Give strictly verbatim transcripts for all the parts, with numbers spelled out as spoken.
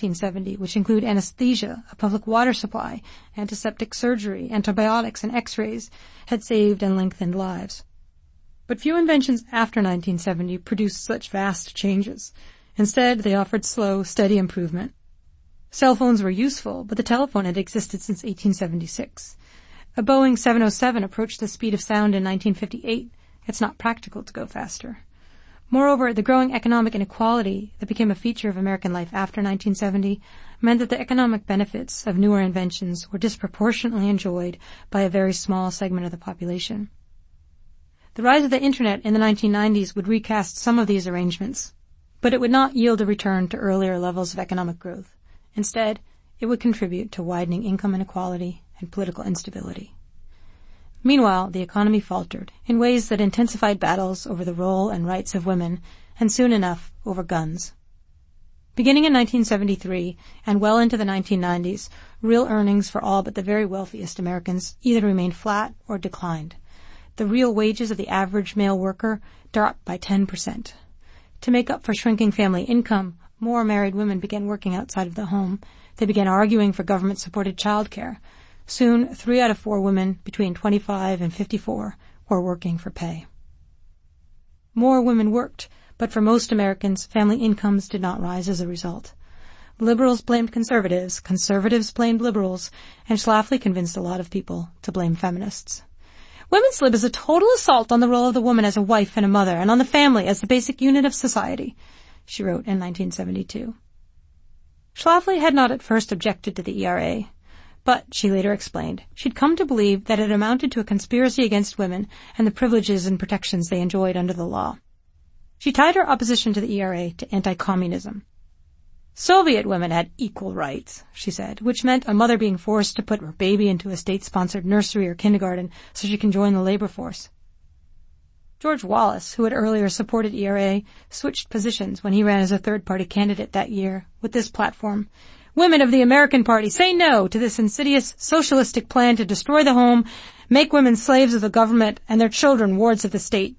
nineteen seventy, which include anesthesia, a public water supply, antiseptic surgery, antibiotics, and x-rays, had saved and lengthened lives. But few inventions after nineteen seventy produced such vast changes. Instead, they offered slow, steady improvement. Cell phones were useful, but the telephone had existed since eighteen seventy-six. A Boeing seven oh seven approached the speed of sound in nineteen fifty-eight. It's not practical to go faster. Moreover, the growing economic inequality that became a feature of American life after nineteen seventy meant that the economic benefits of newer inventions were disproportionately enjoyed by a very small segment of the population. The rise of the Internet in the nineteen nineties would recast some of these arrangements, but it would not yield a return to earlier levels of economic growth. Instead, it would contribute to widening income inequality and political instability. Meanwhile, the economy faltered in ways that intensified battles over the role and rights of women, and soon enough, over guns. Beginning in nineteen seventy-three and well into the nineteen nineties, real earnings for all but the very wealthiest Americans either remained flat or declined. The real wages of the average male worker dropped by ten percent. To make up for shrinking family income, more married women began working outside of the home. They began arguing for government-supported childcare. Soon, three out of four women between twenty-five and fifty-four were working for pay. More women worked, but for most Americans, family incomes did not rise as a result. Liberals blamed conservatives, conservatives blamed liberals, and Schlafly convinced a lot of people to blame feminists. Women's lib is a total assault on the role of the woman as a wife and a mother, and on the family as the basic unit of society, she wrote in nineteen seventy-two. Schlafly had not at first objected to the E R A, but, she later explained, she'd come to believe that it amounted to a conspiracy against women and the privileges and protections they enjoyed under the law. She tied her opposition to the E R A to anti-communism. Soviet women had equal rights, she said, which meant a mother being forced to put her baby into a state-sponsored nursery or kindergarten so she can join the labor force. George Wallace, who had earlier supported E R A, switched positions when he ran as a third-party candidate that year with this platform. Women of the American Party, say no to this insidious socialistic plan to destroy the home, make women slaves of the government, and their children wards of the state.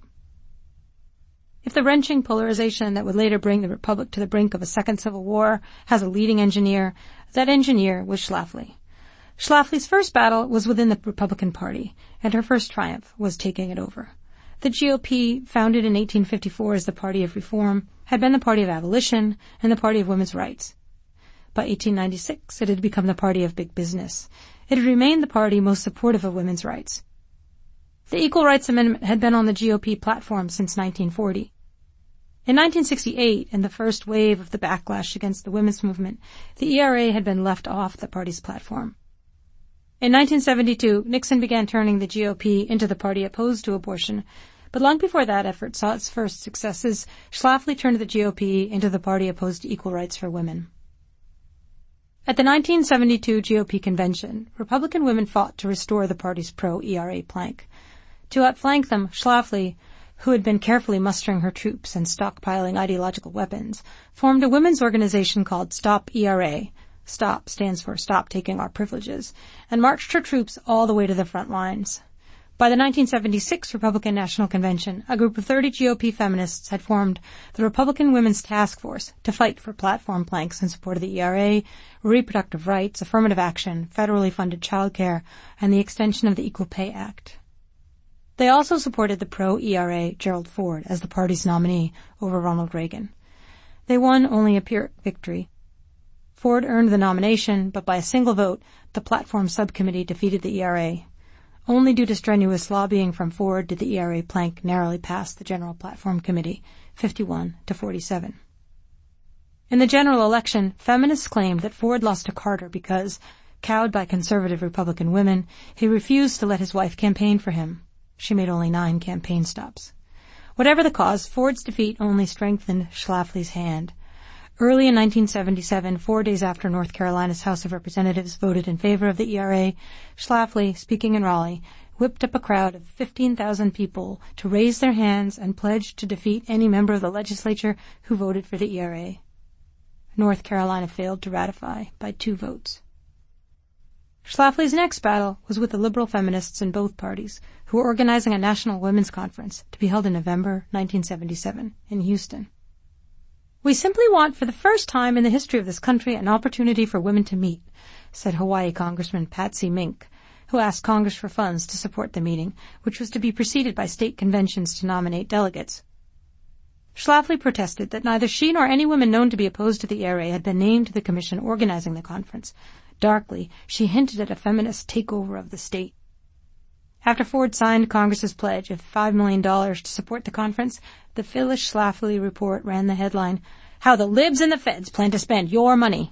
If the wrenching polarization that would later bring the Republic to the brink of a second civil war has a leading engineer, that engineer was Schlafly. Schlafly's first battle was within the Republican Party, and her first triumph was taking it over. The G O P, founded in eighteen fifty-four as the Party of Reform, had been the party of abolition and the party of women's rights. By eighteen ninety-six, it had become the party of big business. It had remained the party most supportive of women's rights. The Equal Rights Amendment had been on the G O P platform since nineteen forty. In nineteen sixty-eight, in the first wave of the backlash against the women's movement, the E R A had been left off the party's platform. In nineteen seventy-two, Nixon began turning the G O P into the party opposed to abortion, but long before that effort saw its first successes, Schlafly turned the G O P into the party opposed to equal rights for women. At the nineteen seventy-two G O P convention, Republican women fought to restore the party's pro-E R A plank. To outflank them, Schlafly, who had been carefully mustering her troops and stockpiling ideological weapons, formed a women's organization called Stop E R A. STOP stands for Stop Taking Our Privileges, and marched her troops all the way to the front lines. By the nineteen seventy-six Republican National Convention, a group of thirty G O P feminists had formed the Republican Women's Task Force to fight for platform planks in support of the E R A, reproductive rights, affirmative action, federally funded childcare, and the extension of the Equal Pay Act. They also supported the pro-E R A Gerald Ford as the party's nominee over Ronald Reagan. They won only a Pyrrhic victory. Ford earned the nomination, but by a single vote, the platform subcommittee defeated the E R A. Only due to strenuous lobbying from Ford did the E R A plank narrowly pass the General Platform Committee, fifty-one to forty-seven. In the general election, feminists claimed that Ford lost to Carter because, cowed by conservative Republican women, he refused to let his wife campaign for him. She made only nine campaign stops. Whatever the cause, Ford's defeat only strengthened Schlafly's hand. Early in nineteen seventy-seven, four days after North Carolina's House of Representatives voted in favor of the E R A, Schlafly, speaking in Raleigh, whipped up a crowd of fifteen thousand people to raise their hands and pledge to defeat any member of the legislature who voted for the E R A. North Carolina failed to ratify by two votes. Schlafly's next battle was with the liberal feminists in both parties, who were organizing a national women's conference to be held in November nineteen seventy-seven in Houston. "We simply want, for the first time in the history of this country, an opportunity for women to meet," said Hawaii Congressman Patsy Mink, who asked Congress for funds to support the meeting, which was to be preceded by state conventions to nominate delegates. Schlafly protested that neither she nor any women known to be opposed to the E R A had been named to the commission organizing the conference. Darkly, she hinted at a feminist takeover of the state. After Ford signed Congress's pledge of five million dollars to support the conference, the Phyllis Schlafly report ran the headline, "How the Libs and the Feds Plan to Spend Your Money."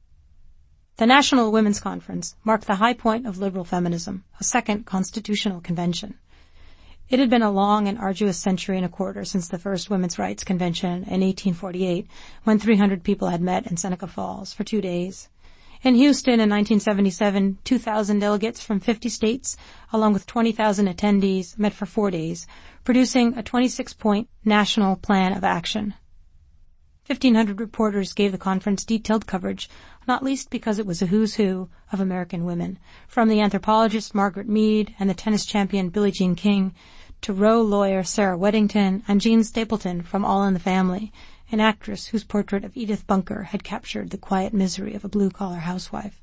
The National Women's Conference marked the high point of liberal feminism, a second constitutional convention. It had been a long and arduous century and a quarter since the first Women's Rights Convention in eighteen forty-eight, when three hundred people had met in Seneca Falls for two days. In Houston in nineteen seventy-seven, two thousand delegates from fifty states, along with twenty thousand attendees, met for four days, producing a twenty-six point national plan of action. fifteen hundred reporters gave the conference detailed coverage, not least because it was a who's who of American women, from the anthropologist Margaret Mead and the tennis champion Billie Jean King to Roe lawyer Sarah Weddington and Jean Stapleton from All in the Family, an actress whose portrait of Edith Bunker had captured the quiet misery of a blue-collar housewife.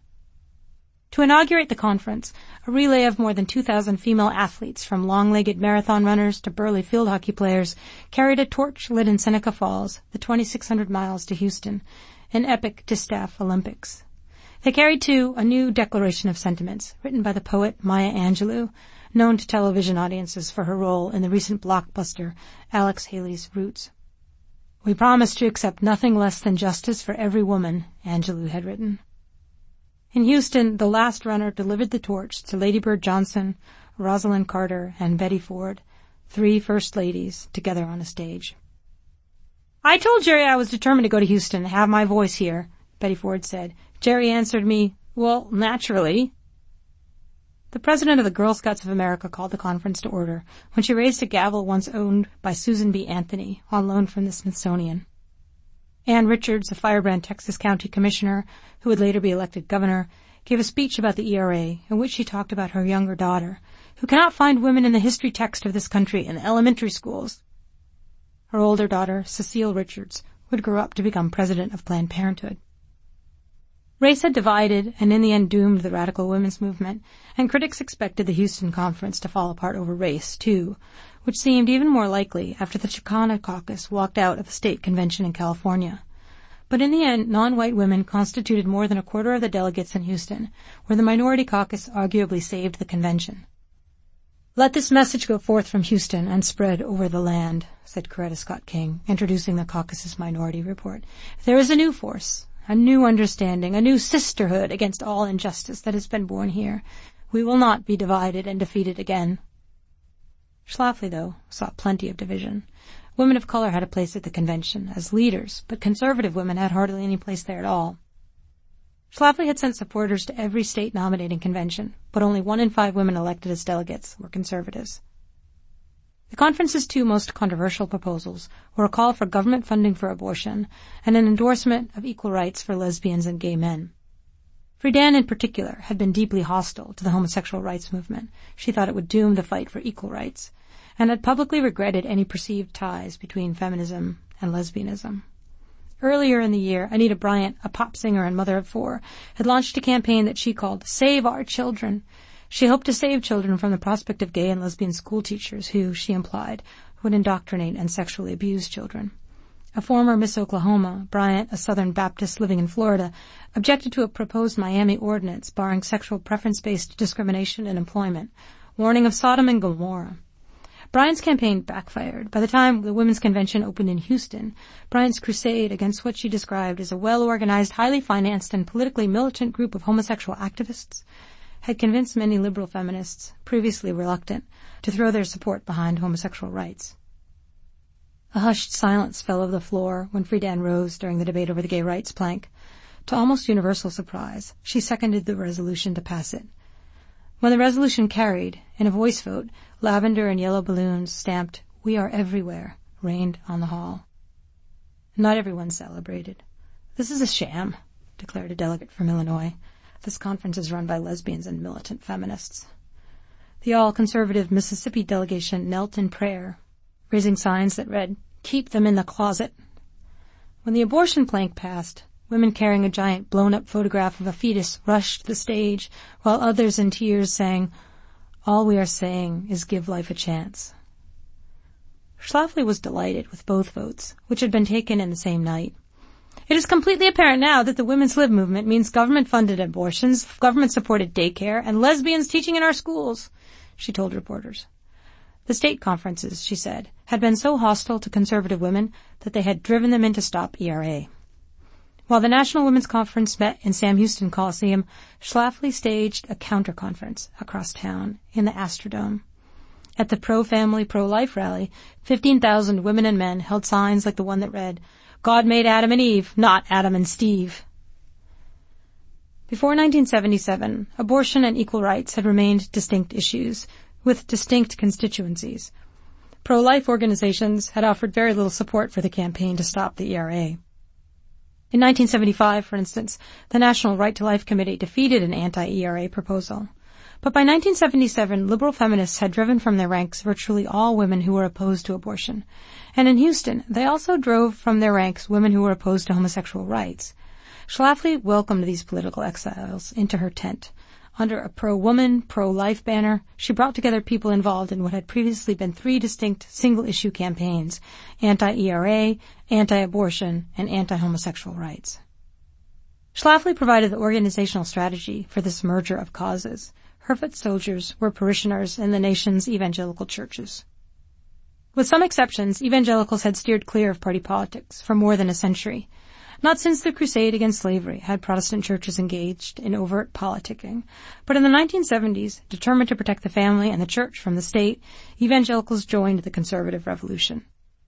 To inaugurate the conference, a relay of more than two thousand female athletes, from long-legged marathon runners to burly field hockey players, carried a torch lit in Seneca Falls, the twenty-six hundred miles to Houston, an epic distaff Olympics. They carried, too, a new declaration of sentiments, written by the poet Maya Angelou, known to television audiences for her role in the recent blockbuster Alex Haley's Roots. "We promise to accept nothing less than justice for every woman," Angelou had written. In Houston, the last runner delivered the torch to Lady Bird Johnson, Rosalind Carter, and Betty Ford, three First Ladies, together on a stage. "I told Jerry I was determined to go to Houston and have my voice here," Betty Ford said. "Jerry answered me, 'Well, naturally.'" The president of the Girl Scouts of America called the conference to order when she raised a gavel once owned by Susan B. Anthony on loan from the Smithsonian. Ann Richards, a firebrand Texas County Commissioner, who would later be elected governor, gave a speech about the E R A in which she talked about her younger daughter, who cannot find women in the history text of this country in elementary schools. Her older daughter, Cecile Richards, would grow up to become president of Planned Parenthood. Race had divided and in the end doomed the radical women's movement, and critics expected the Houston conference to fall apart over race, too, which seemed even more likely after the Chicana caucus walked out of a state convention in California. But in the end, non-white women constituted more than a quarter of the delegates in Houston, where the minority caucus arguably saved the convention. "Let this message go forth from Houston and spread over the land," said Coretta Scott King, introducing the caucus's minority report. "There is a new force, a new understanding, a new sisterhood against all injustice that has been born here. We will not be divided and defeated again." Schlafly, though, saw plenty of division. Women of color had a place at the convention as leaders, but conservative women had hardly any place there at all. Schlafly had sent supporters to every state nominating convention, but only one in five women elected as delegates were conservatives. The conference's two most controversial proposals were a call for government funding for abortion and an endorsement of equal rights for lesbians and gay men. Friedan, in particular, had been deeply hostile to the homosexual rights movement. She thought it would doom the fight for equal rights, and had publicly regretted any perceived ties between feminism and lesbianism. Earlier in the year, Anita Bryant, a pop singer and mother of four, had launched a campaign that she called Save Our Children. She hoped to save children from the prospect of gay and lesbian school teachers who, she implied, would indoctrinate and sexually abuse children. A former Miss Oklahoma, Bryant, a Southern Baptist living in Florida, objected to a proposed Miami ordinance barring sexual preference-based discrimination in employment, warning of Sodom and Gomorrah. Bryant's campaign backfired. By the time the Women's Convention opened in Houston, Bryant's crusade against what she described as a well-organized, highly financed, and politically militant group of homosexual activists had convinced many liberal feminists, previously reluctant, to throw their support behind homosexual rights. A hushed silence fell over the floor when Friedan rose during the debate over the gay rights plank. To almost universal surprise, she seconded the resolution to pass it. When the resolution carried, in a voice vote, lavender and yellow balloons stamped, "We are everywhere," rained on the hall. Not everyone celebrated. "This is a sham," declared a delegate from Illinois. "This conference is run by lesbians and militant feminists." The all-conservative Mississippi delegation knelt in prayer, raising signs that read, "Keep them in the closet." When the abortion plank passed, women carrying a giant blown-up photograph of a fetus rushed the stage, while others in tears sang, "All we are saying is give life a chance." Schlafly was delighted with both votes, which had been taken in the same night. "It is completely apparent now that the Women's Lib movement means government-funded abortions, government-supported daycare, and lesbians teaching in our schools," she told reporters. The state conferences, she said, had been so hostile to conservative women that they had driven them in to stop E R A. While the National Women's Conference met in Sam Houston Coliseum, Schlafly staged a counter-conference across town in the Astrodome. At the pro-family, pro-life rally, fifteen thousand women and men held signs like the one that read, "God made Adam and Eve, not Adam and Steve." Before nineteen seventy-seven, abortion and equal rights had remained distinct issues, with distinct constituencies. Pro-life organizations had offered very little support for the campaign to stop the E R A. In nineteen seventy-five, for instance, the National Right to Life Committee defeated an anti-E R A proposal. But by nineteen seventy-seven, liberal feminists had driven from their ranks virtually all women who were opposed to abortion. And in Houston, they also drove from their ranks women who were opposed to homosexual rights. Schlafly welcomed these political exiles into her tent. Under a pro-woman, pro-life banner, she brought together people involved in what had previously been three distinct single-issue campaigns: anti-E R A, anti-abortion, and anti-homosexual rights. Schlafly provided the organizational strategy for this merger of causes. Her foot soldiers were parishioners in the nation's evangelical churches. With some exceptions, evangelicals had steered clear of party politics for more than a century. Not since the crusade against slavery had Protestant churches engaged in overt politicking, but in the nineteen seventies, determined to protect the family and the church from the state, evangelicals joined the conservative revolution.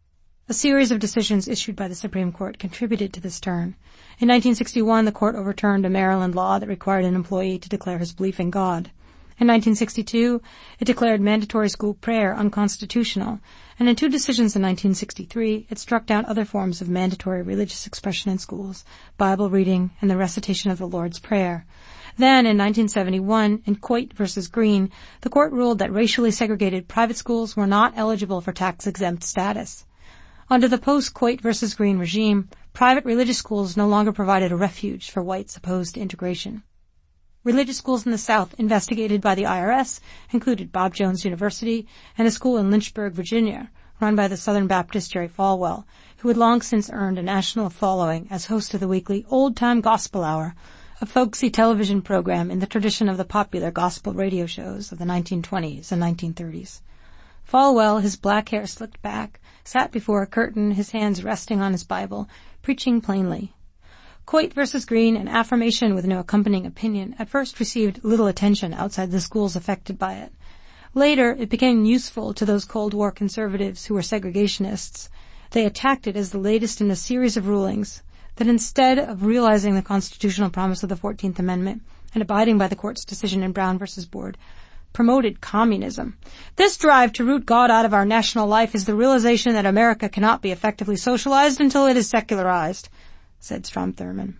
A series of decisions issued by the Supreme Court contributed to this turn. In nineteen sixty-one, the court overturned a Maryland law that required an employee to declare his belief in God. In nineteen sixty-two, it declared mandatory school prayer unconstitutional, and in two decisions in nineteen sixty-three, it struck down other forms of mandatory religious expression in schools, Bible reading, and the recitation of the Lord's Prayer. Then, in nineteen seventy-one, in Coit versus Green, the court ruled that racially segregated private schools were not eligible for tax-exempt status. Under the post-Coit versus Green regime, private religious schools no longer provided a refuge for whites opposed to integration. Religious schools in the South investigated by the I R S included Bob Jones University and a school in Lynchburg, Virginia, run by the Southern Baptist Jerry Falwell, who had long since earned a national following as host of the weekly Old Time Gospel Hour, a folksy television program in the tradition of the popular gospel radio shows of the nineteen twenties and nineteen thirties. Falwell, his black hair slicked back, sat before a curtain, his hands resting on his Bible, preaching plainly. Coit versus Green, an affirmation with no accompanying opinion, at first received little attention outside the schools affected by it. Later, it became useful to those Cold War conservatives who were segregationists. They attacked it as the latest in a series of rulings that instead of realizing the constitutional promise of the fourteenth Amendment and abiding by the court's decision in Brown versus Board, promoted communism. This drive to root God out of our national life is the realization that America cannot be effectively socialized until it is secularized, said Strom Thurmond.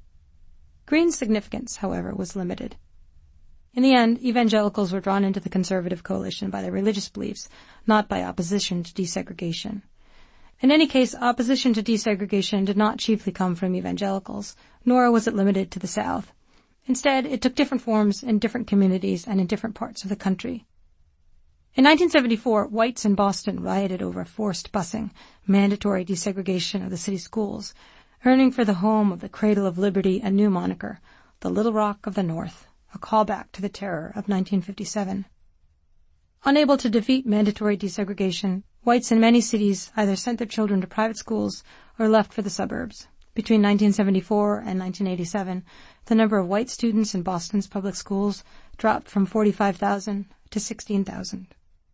Green's significance, however, was limited. In the end, evangelicals were drawn into the conservative coalition by their religious beliefs, not by opposition to desegregation. In any case, opposition to desegregation did not chiefly come from evangelicals, nor was it limited to the South. Instead, it took different forms in different communities and in different parts of the country. In nineteen seventy-four, whites in Boston rioted over forced busing, mandatory desegregation of the city schools, earning for the home of the Cradle of Liberty a new moniker, the Little Rock of the North, a callback to the terror of nineteen fifty-seven. Unable to defeat mandatory desegregation, whites in many cities either sent their children to private schools or left for the suburbs. Between nineteen seventy-four and nineteen eighty-seven, the number of white students in Boston's public schools dropped from forty-five thousand to sixteen thousand.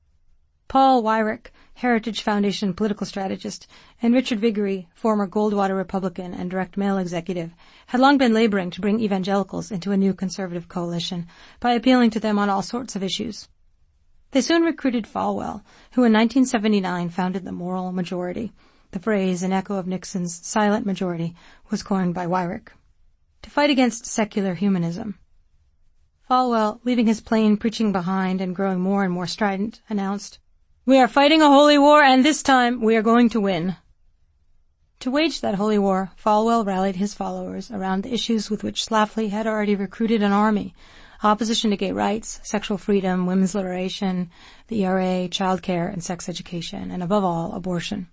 Paul Weyrich, Heritage Foundation political strategist, and Richard Viguerie, former Goldwater Republican and direct mail executive, had long been laboring to bring evangelicals into a new conservative coalition by appealing to them on all sorts of issues. They soon recruited Falwell, who in nineteen seventy-nine founded the Moral Majority. The phrase, an echo of Nixon's silent majority, was coined by Weyrich, to fight against secular humanism. Falwell, leaving his plain preaching behind and growing more and more strident, announced, "We are fighting a holy war, and this time we are going to win." To wage that holy war, Falwell rallied his followers around the issues with which Schlafly had already recruited an army: opposition to gay rights, sexual freedom, women's liberation, the E R A, child care, and sex education, and above all, abortion.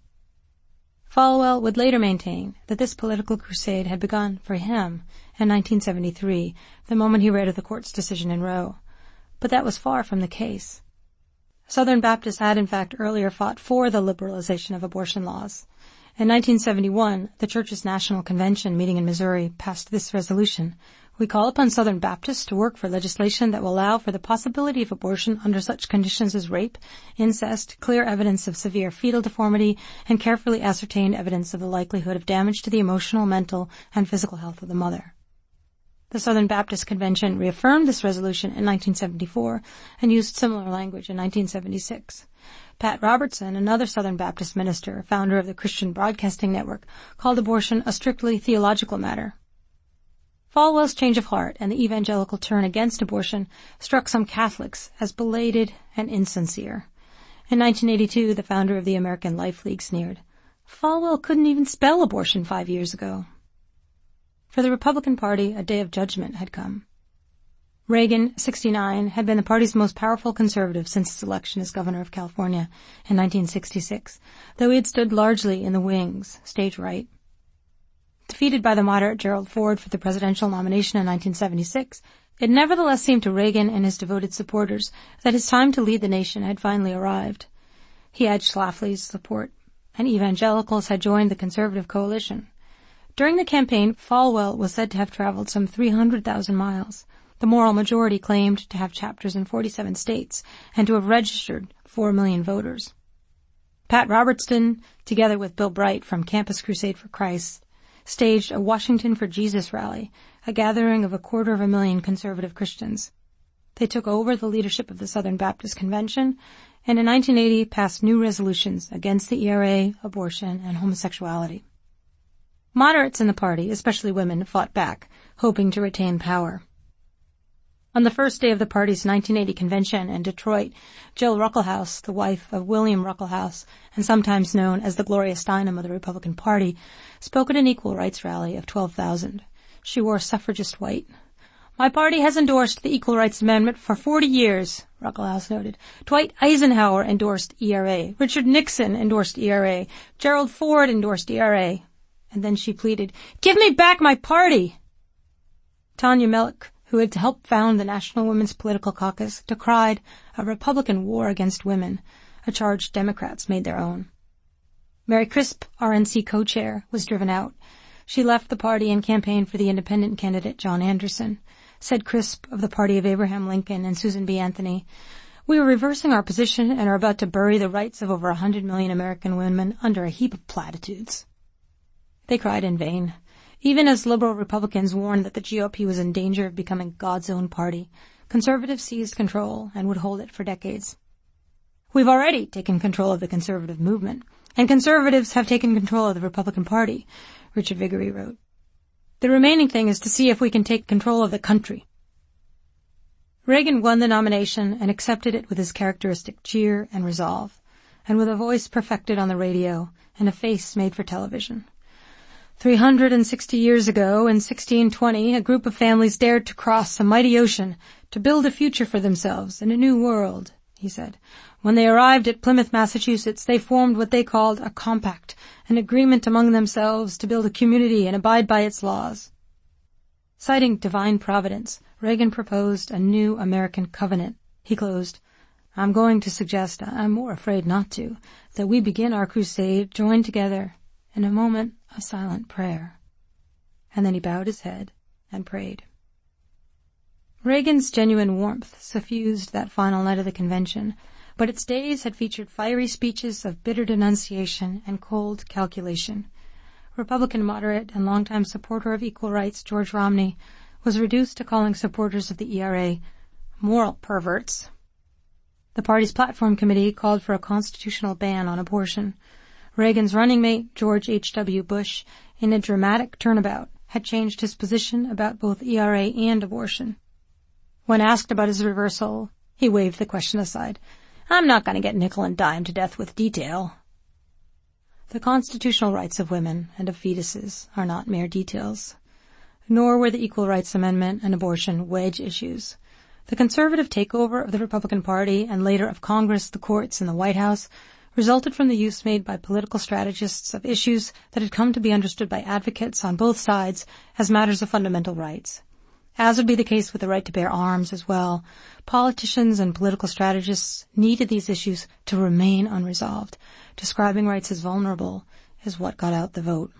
Falwell would later maintain that this political crusade had begun for him in nineteen seventy-three, the moment he read of the court's decision in Roe. But that was far from the case. Southern Baptists had in fact earlier fought for the liberalization of abortion laws. In nineteen seventy-one, the Church's National Convention meeting in Missouri passed this resolution: "We call upon Southern Baptists to work for legislation that will allow for the possibility of abortion under such conditions as rape, incest, clear evidence of severe fetal deformity, and carefully ascertained evidence of the likelihood of damage to the emotional, mental, and physical health of the mother." The Southern Baptist Convention reaffirmed this resolution in nineteen seventy-four and used similar language in nineteen seventy-six. Pat Robertson, another Southern Baptist minister, founder of the Christian Broadcasting Network, called abortion a strictly theological matter. Falwell's change of heart and the evangelical turn against abortion struck some Catholics as belated and insincere. In nineteen eighty-two, the founder of the American Life League sneered, "Falwell couldn't even spell abortion five years ago." For the Republican Party, a day of judgment had come. Reagan, sixty-nine, had been the party's most powerful conservative since his election as governor of California in nineteen sixty-six, though he had stood largely in the wings, stage right. Defeated by the moderate Gerald Ford for the presidential nomination in nineteen seventy-six, it nevertheless seemed to Reagan and his devoted supporters that his time to lead the nation had finally arrived. He had Schlafly's support, and evangelicals had joined the conservative coalition. During the campaign, Falwell was said to have traveled some three hundred thousand miles. The moral majority claimed to have chapters in forty-seven states and to have registered four million voters. Pat Robertson, together with Bill Bright from Campus Crusade for Christ, staged a Washington for Jesus rally, a gathering of a quarter of a million conservative Christians. They took over the leadership of the Southern Baptist Convention and in nineteen eighty passed new resolutions against the E R A, abortion, and homosexuality. Moderates in the party, especially women, fought back, hoping to retain power. On the first day of the party's nineteen eighty convention in Detroit, Jill Ruckelshaus, the wife of William Ruckelshaus, and sometimes known as the Gloria Steinem of the Republican Party, spoke at an equal rights rally of twelve thousand. She wore suffragist white. "My party has endorsed the Equal Rights Amendment for forty years, Ruckelshaus noted. Dwight Eisenhower endorsed E R A. Richard Nixon endorsed E R A. Gerald Ford endorsed E R A. And then she pleaded, "Give me back my party!" Tanya Mellick, who had helped found the National Women's Political Caucus, decried a Republican war against women, a charge Democrats made their own. Mary Crisp, R N C co-chair, was driven out. She left the party and campaigned for the independent candidate John Anderson. Said Crisp of the party of Abraham Lincoln and Susan B. Anthony, "We are reversing our position and are about to bury the rights of over a hundred million American women under a heap of platitudes." They cried in vain. Even as liberal Republicans warned that the G O P was in danger of becoming God's own party, conservatives seized control and would hold it for decades. "We've already taken control of the conservative movement, and conservatives have taken control of the Republican Party," Richard Viguerie wrote. "The remaining thing is to see if we can take control of the country." Reagan won the nomination and accepted it with his characteristic cheer and resolve, and with a voice perfected on the radio and a face made for television. Three hundred and sixty years ago, in sixteen twenty, a group of families dared to cross a mighty ocean to build a future for themselves in a new world, he said. When they arrived at Plymouth, Massachusetts, they formed what they called a compact, an agreement among themselves to build a community and abide by its laws. Citing divine providence, Reagan proposed a new American covenant. He closed, "I'm going to suggest, I'm more afraid not to, that we begin our crusade joined together in a moment of silent prayer." And then he bowed his head and prayed. Reagan's genuine warmth suffused that final night of the convention, but its days had featured fiery speeches of bitter denunciation and cold calculation. Republican moderate and longtime supporter of equal rights George Romney was reduced to calling supporters of the E R A moral perverts. The party's platform committee called for a constitutional ban on abortion. Reagan's running mate, George H W Bush, in a dramatic turnabout, had changed his position about both E R A and abortion. When asked about his reversal, he waved the question aside. "I'm not going to get nickel and dime to death with detail." The constitutional rights of women and of fetuses are not mere details. Nor were the Equal Rights Amendment and abortion wedge issues. The conservative takeover of the Republican Party and later of Congress, the courts, and the White House resulted from the use made by political strategists of issues that had come to be understood by advocates on both sides as matters of fundamental rights. As would be the case with the right to bear arms as well, politicians and political strategists needed these issues to remain unresolved. Describing rights as vulnerable is what got out the vote.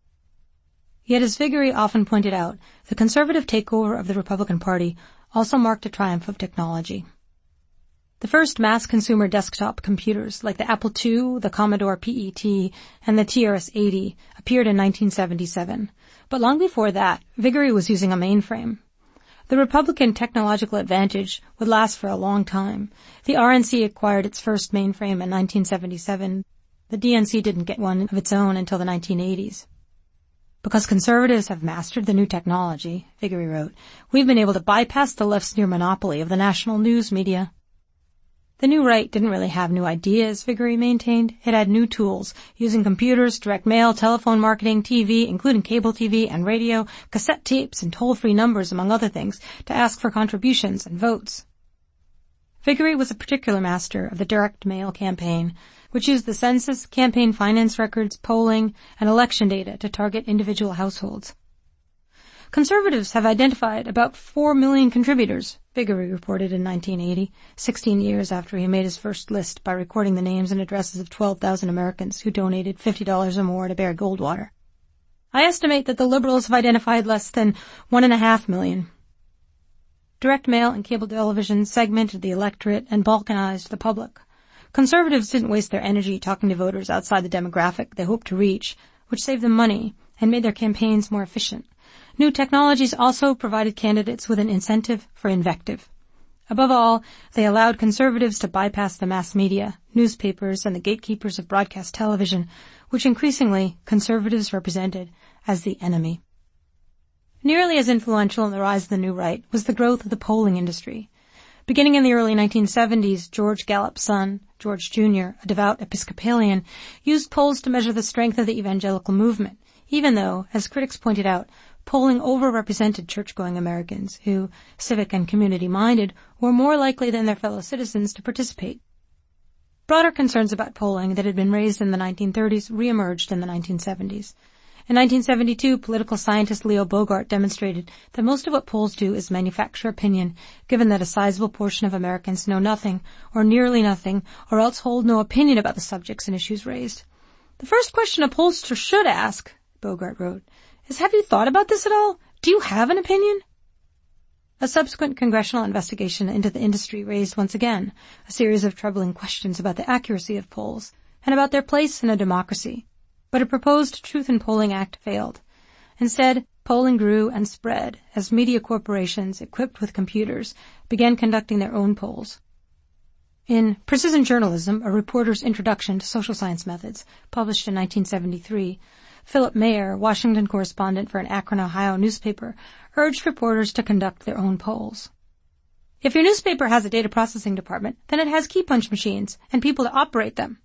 Yet, as Viguerie often pointed out, the conservative takeover of the Republican Party also marked a triumph of technology. The first mass consumer desktop computers, like the Apple two, the Commodore P E T, and the T R S eighty, appeared in nineteen seventy-seven. But long before that, Viguerie was using a mainframe. The Republican technological advantage would last for a long time. The R N C acquired its first mainframe in nineteen seventy-seven. The D N C didn't get one of its own until the nineteen eighties. Because conservatives have mastered the new technology, Viguerie wrote, we've been able to bypass the left's near monopoly of the national news media. The new right didn't really have new ideas, Viguerie maintained. It had new tools, using computers, direct mail, telephone marketing, T V, including cable T V and radio, cassette tapes, and toll-free numbers, among other things, to ask for contributions and votes. Viguerie was a particular master of the direct mail campaign, which used the census, campaign finance records, polling, and election data to target individual households. Conservatives have identified about four million contributors, Viguerie reported in nineteen eighty, sixteen years after he made his first list by recording the names and addresses of twelve thousand Americans who donated fifty dollars or more to Barry Goldwater. I estimate that the Liberals have identified less than one and a half million. Direct mail and cable television segmented the electorate and balkanized the public. Conservatives didn't waste their energy talking to voters outside the demographic they hoped to reach, which saved them money and made their campaigns more efficient. New technologies also provided candidates with an incentive for invective. Above all, they allowed conservatives to bypass the mass media, newspapers, and the gatekeepers of broadcast television, which increasingly conservatives represented as the enemy. Nearly as influential in the rise of the new right was the growth of the polling industry. Beginning in the early nineteen seventies, George Gallup's son, George Junior, a devout Episcopalian, used polls to measure the strength of the evangelical movement, even though, as critics pointed out, polling overrepresented church-going Americans who, civic and community-minded, were more likely than their fellow citizens to participate. Broader concerns about polling that had been raised in the nineteen thirties reemerged in the nineteen seventies. In nineteen seventy-two, political scientist Leo Bogart demonstrated that most of what polls do is manufacture opinion, given that a sizable portion of Americans know nothing, or nearly nothing, or else hold no opinion about the subjects and issues raised. The first question a pollster should ask, Bogart wrote, is, have you thought about this at all? Do you have an opinion? A subsequent congressional investigation into the industry raised once again a series of troubling questions about the accuracy of polls and about their place in a democracy. But a proposed Truth in Polling Act failed. Instead, polling grew and spread as media corporations equipped with computers began conducting their own polls. In Precision Journalism, a reporter's introduction to social science methods, published in nineteen seventy-three, Philip Mayer, Washington correspondent for an Akron, Ohio newspaper, urged reporters to conduct their own polls. If your newspaper has a data processing department, then it has key punch machines and people to operate them.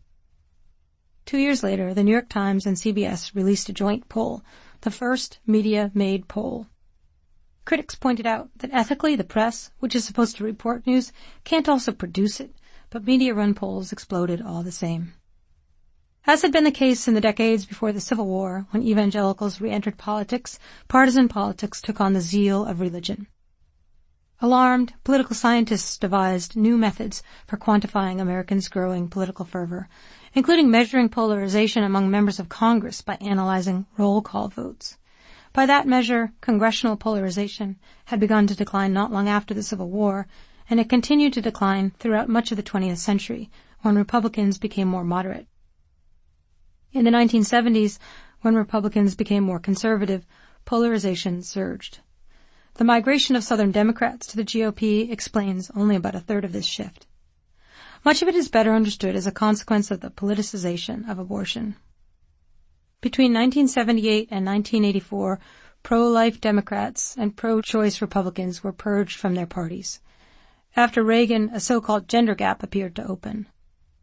Two years later, the New York Times and C B S released a joint poll, the first media-made poll. Critics pointed out that ethically the press, which is supposed to report news, can't also produce it, but media-run polls exploded all the same. As had been the case in the decades before the Civil War, when evangelicals re-entered politics, partisan politics took on the zeal of religion. Alarmed, political scientists devised new methods for quantifying Americans' growing political fervor, including measuring polarization among members of Congress by analyzing roll call votes. By that measure, congressional polarization had begun to decline not long after the Civil War, and it continued to decline throughout much of the twentieth century, when Republicans became more moderate. In the nineteen seventies, when Republicans became more conservative, polarization surged. The migration of Southern Democrats to the G O P explains only about a third of this shift. Much of it is better understood as a consequence of the politicization of abortion. Between nineteen seventy-eight and nineteen eighty-four, pro-life Democrats and pro-choice Republicans were purged from their parties. After Reagan, a so-called gender gap appeared to open.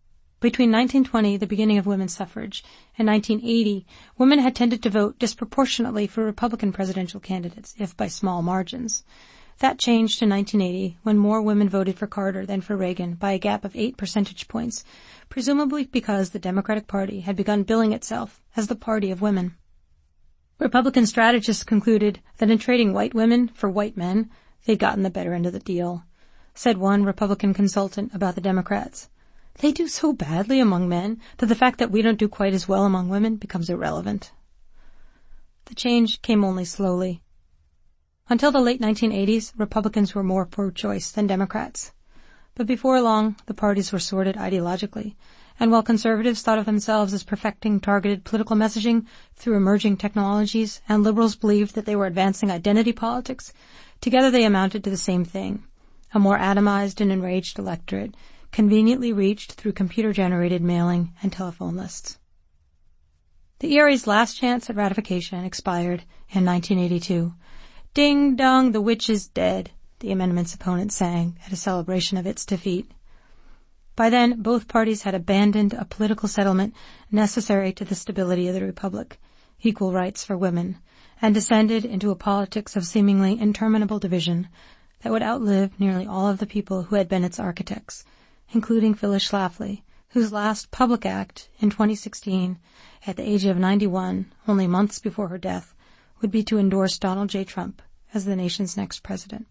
Between nineteen twenty, the beginning of women's suffrage, and nineteen eighty, women had tended to vote disproportionately for Republican presidential candidates, if by small margins. That changed in nineteen eighty, when more women voted for Carter than for Reagan by a gap of eight percentage points, presumably because the Democratic Party had begun billing itself as the party of women. Republican strategists concluded that in trading white women for white men, they'd gotten the better end of the deal. Said one Republican consultant about the Democrats, "They do so badly among men that the fact that we don't do quite as well among women becomes irrelevant." The change came only slowly. Until the late nineteen eighties, Republicans were more pro-choice than Democrats. But before long, the parties were sorted ideologically, and while conservatives thought of themselves as perfecting targeted political messaging through emerging technologies, and liberals believed that they were advancing identity politics, together they amounted to the same thing, a more atomized and enraged electorate, conveniently reached through computer-generated mailing and telephone lists. The E R A's last chance at ratification expired in nineteen eighty-two. "Ding dong, the witch is dead," the amendment's opponents sang at a celebration of its defeat. By then, both parties had abandoned a political settlement necessary to the stability of the Republic, equal rights for women, and descended into a politics of seemingly interminable division that would outlive nearly all of the people who had been its architects, including Phyllis Schlafly, whose last public act in twenty sixteen, at the age of ninety-one, only months before her death, would be to endorse Donald J. Trump as the nation's next president.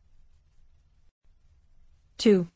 Two.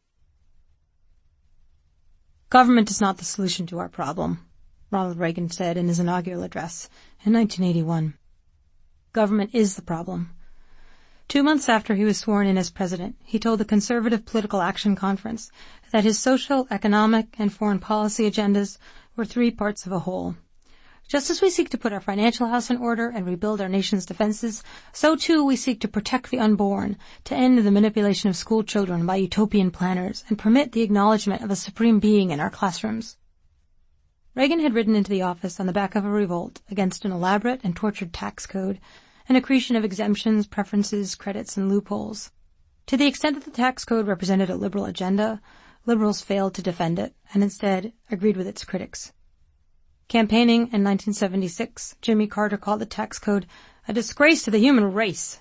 Government is not the solution to our problem, Ronald Reagan said in his inaugural address in nineteen eighty-one. Government is the problem. Two months after he was sworn in as president, he told the Conservative Political Action Conference that his social, economic, and foreign policy agendas were three parts of a whole. Just as we seek to put our financial house in order and rebuild our nation's defenses, so too we seek to protect the unborn, to end the manipulation of school children by utopian planners, and permit the acknowledgement of a supreme being in our classrooms. Reagan had ridden into the office on the back of a revolt against an elaborate and tortured tax code, an accretion of exemptions, preferences, credits, and loopholes. To the extent that the tax code represented a liberal agenda, liberals failed to defend it, and instead agreed with its critics. Campaigning in nineteen seventy-six, Jimmy Carter called the tax code a disgrace to the human race.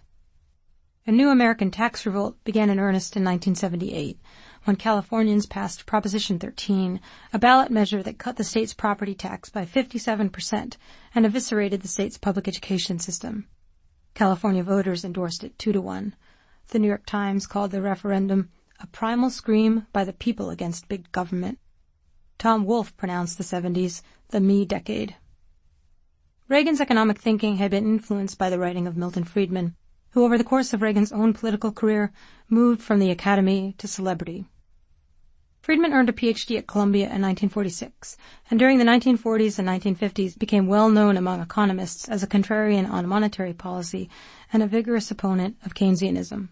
A new American tax revolt began in earnest in nineteen seventy-eight, when Californians passed Proposition thirteen, a ballot measure that cut the state's property tax by fifty-seven percent and eviscerated the state's public education system. California voters endorsed it two to one. The New York Times called the referendum a primal scream by the people against big government. Tom Wolfe pronounced the seventies the me decade. Reagan's economic thinking had been influenced by the writing of Milton Friedman, who over the course of Reagan's own political career moved from the academy to celebrity. Friedman earned a P H D at Columbia in nineteen forty-six, and during the nineteen forties and nineteen fifties became well known among economists as a contrarian on monetary policy and a vigorous opponent of Keynesianism.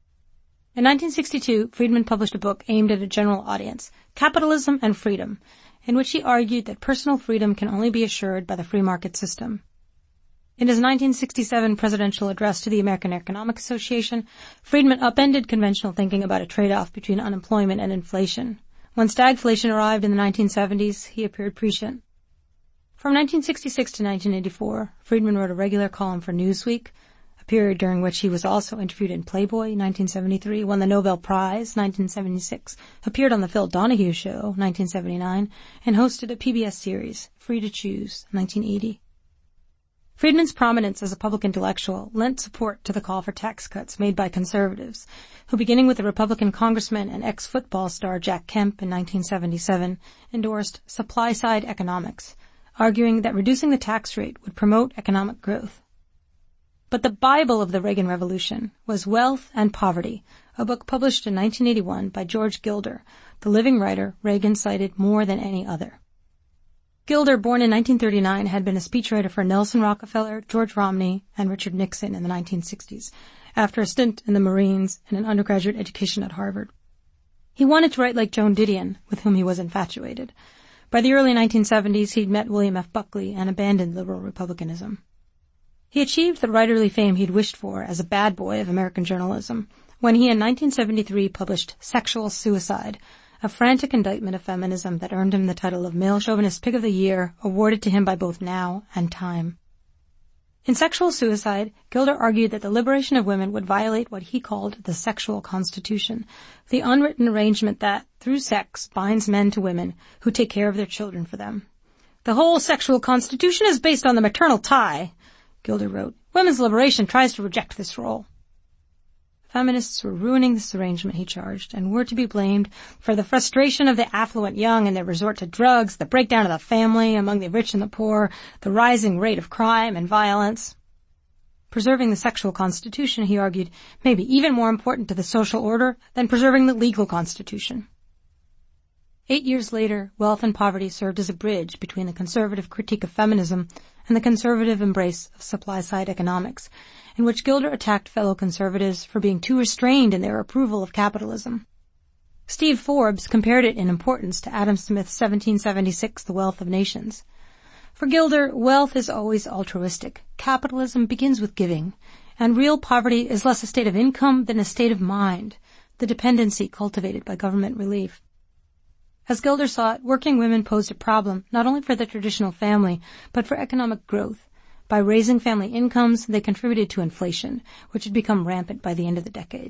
In nineteen sixty-two, Friedman published a book aimed at a general audience, Capitalism and Freedom, in which he argued that personal freedom can only be assured by the free market system. In his nineteen sixty-seven presidential address to the American Economic Association, Friedman upended conventional thinking about a trade-off between unemployment and inflation. When stagflation arrived in the nineteen seventies, he appeared prescient. From nineteen sixty-six to nineteen eighty-four, Friedman wrote a regular column for Newsweek, a period during which he was also interviewed in Playboy, nineteen seventy-three, won the Nobel Prize, nineteen seventy-six, appeared on The Phil Donahue Show, nineteen seventy-nine, and hosted a P B S series, Free to Choose, nineteen eighty. Friedman's prominence as a public intellectual lent support to the call for tax cuts made by conservatives, who, beginning with the Republican congressman and ex-football star Jack Kemp in nineteen seventy-seven, endorsed supply-side economics, arguing that reducing the tax rate would promote economic growth. But the Bible of the Reagan Revolution was Wealth and Poverty, a book published in nineteen eighty-one by George Gilder, the living writer Reagan cited more than any other. Gilder, born in nineteen thirty-nine, had been a speechwriter for Nelson Rockefeller, George Romney, and Richard Nixon in the nineteen sixties, after a stint in the Marines and an undergraduate education at Harvard. He wanted to write like Joan Didion, with whom he was infatuated. By the early nineteen seventies, he'd met William F. Buckley and abandoned liberal republicanism. He achieved the writerly fame he'd wished for as a bad boy of American journalism when he in nineteen seventy-three published Sexual Suicide, a frantic indictment of feminism that earned him the title of Male Chauvinist Pig of the Year, awarded to him by both Now and Time. In Sexual Suicide, Gilder argued that the liberation of women would violate what he called the sexual constitution, the unwritten arrangement that, through sex, binds men to women who take care of their children for them. The whole sexual constitution is based on the maternal tie, Gilder wrote. Women's liberation tries to reject this role. Feminists were ruining this arrangement, he charged, and were to be blamed for the frustration of the affluent young and their resort to drugs, the breakdown of the family among the rich and the poor, the rising rate of crime and violence. Preserving the sexual constitution, he argued, may be even more important to the social order than preserving the legal constitution. Eight years later, Wealth and Poverty served as a bridge between the conservative critique of feminism and the conservative embrace of supply-side economics, in which Gilder attacked fellow conservatives for being too restrained in their approval of capitalism. Steve Forbes compared it in importance to Adam Smith's seventeen seventy-six The Wealth of Nations. For Gilder, wealth is always altruistic. Capitalism begins with giving, and real poverty is less a state of income than a state of mind, the dependency cultivated by government relief. As Gilder saw it, working women posed a problem not only for the traditional family, but for economic growth. By raising family incomes, they contributed to inflation, which had become rampant by the end of the decade.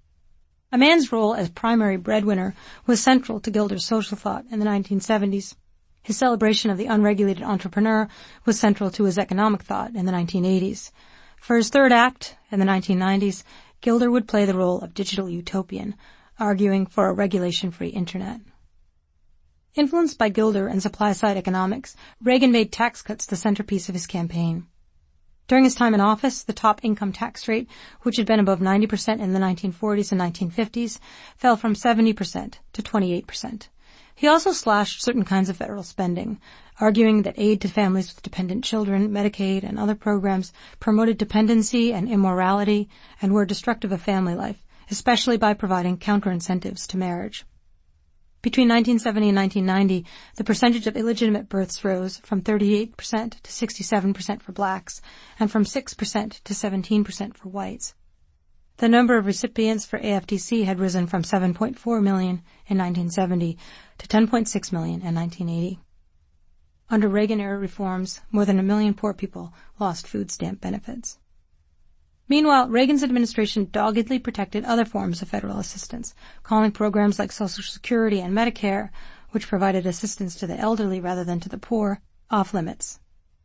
A man's role as primary breadwinner was central to Gilder's social thought in the nineteen seventies. His celebration of the unregulated entrepreneur was central to his economic thought in the nineteen eighties. For his third act, in the nineteen nineties, Gilder would play the role of digital utopian, arguing for a regulation-free Internet. Influenced by Gilder and supply-side economics, Reagan made tax cuts the centerpiece of his campaign. During his time in office, the top income tax rate, which had been above ninety percent in the nineteen forties and nineteen fifties, fell from seventy percent to twenty-eight percent. He also slashed certain kinds of federal spending, arguing that aid to families with dependent children, Medicaid, and other programs promoted dependency and immorality and were destructive of family life, especially by providing counter-incentives to marriage. Between nineteen seventy and nineteen ninety, the percentage of illegitimate births rose from thirty-eight percent to sixty-seven percent for blacks, and from six percent to seventeen percent for whites. The number of recipients for A F D C had risen from seven point four million in nineteen seventy to ten point six million in nineteen eighty. Under Reagan-era reforms, more than a million poor people lost food stamp benefits. Meanwhile, Reagan's administration doggedly protected other forms of federal assistance, calling programs like Social Security and Medicare, which provided assistance to the elderly rather than to the poor, off limits.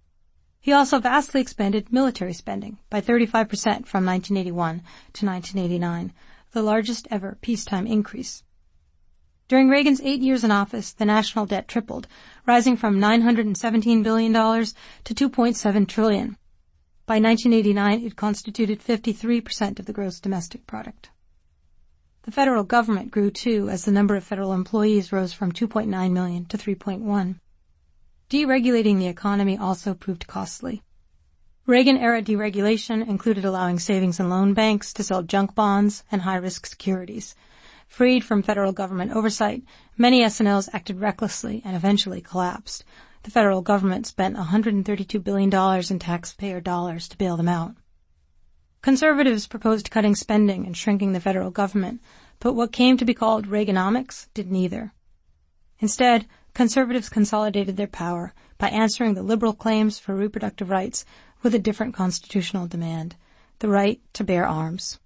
He also vastly expanded military spending by thirty-five percent from nineteen eighty-one to nineteen eighty-nine, the largest ever peacetime increase. During Reagan's eight years in office, the national debt tripled, rising from nine hundred seventeen billion dollars to two point seven trillion dollars. By nineteen eighty-nine, it constituted fifty-three percent of the gross domestic product. The federal government grew too, as the number of federal employees rose from two point nine million to three point one. Deregulating the economy also proved costly. Reagan-era deregulation included allowing savings and loan banks to sell junk bonds and high-risk securities. Freed from federal government oversight, many S N Ls acted recklessly and eventually collapsed. The federal government spent one hundred thirty-two billion dollars in taxpayer dollars to bail them out. Conservatives proposed cutting spending and shrinking the federal government, but what came to be called Reaganomics did neither. Instead, conservatives consolidated their power by answering the liberal claims for reproductive rights with a different constitutional demand, the right to bear arms.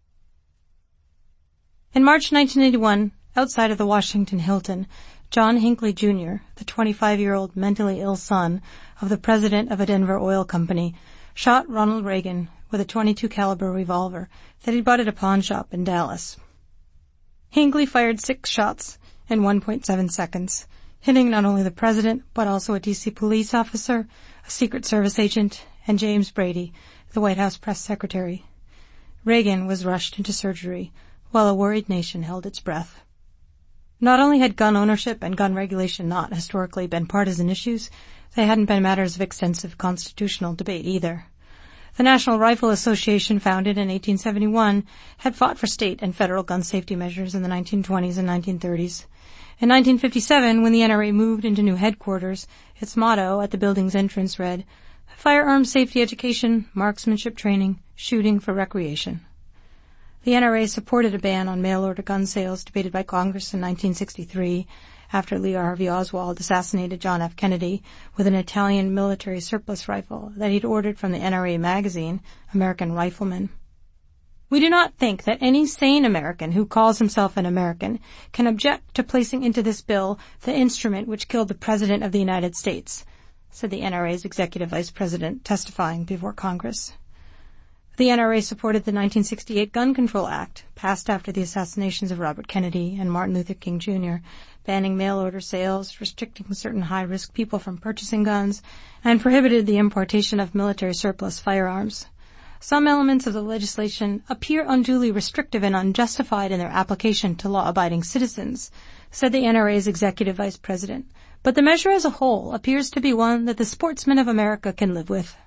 In March nineteen eighty-one, outside of the Washington Hilton, John Hinckley Junior, the twenty-five-year-old mentally ill son of the president of a Denver oil company, shot Ronald Reagan with a twenty-two caliber revolver that he'd bought at a pawn shop in Dallas. Hinckley fired six shots in one point seven seconds, hitting not only the president, but also a D C police officer, a Secret Service agent, and James Brady, the White House press secretary. Reagan was rushed into surgery, while a worried nation held its breath. Not only had gun ownership and gun regulation not historically been partisan issues, they hadn't been matters of extensive constitutional debate either. The National Rifle Association, founded in eighteen seventy-one, had fought for state and federal gun safety measures in the nineteen twenties and nineteen thirties. In nineteen fifty-seven, when the N R A moved into new headquarters, its motto at the building's entrance read, "Firearms safety education, marksmanship training, shooting for recreation." The N R A supported a ban on mail-order gun sales debated by Congress in nineteen sixty-three after Lee Harvey Oswald assassinated John F. Kennedy with an Italian military surplus rifle that he'd ordered from the N R A magazine, American Rifleman. We do not think that any sane American who calls himself an American can object to placing into this bill the instrument which killed the President of the United States, said the N R A's executive vice president testifying before Congress. The N R A supported the nineteen sixty-eight Gun Control Act, passed after the assassinations of Robert Kennedy and Martin Luther King Junior, banning mail-order sales, restricting certain high-risk people from purchasing guns, and prohibited the importation of military surplus firearms. Some elements of the legislation appear unduly restrictive and unjustified in their application to law-abiding citizens, said the N R A's executive vice president, but the measure as a whole appears to be one that the sportsmen of America can live with.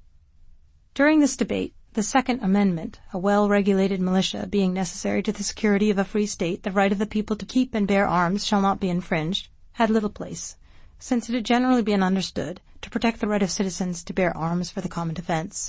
During this debate, the Second Amendment, a well-regulated militia being necessary to the security of a free state, the right of the people to keep and bear arms shall not be infringed, had little place, since it had generally been understood to protect the right of citizens to bear arms for the common defense.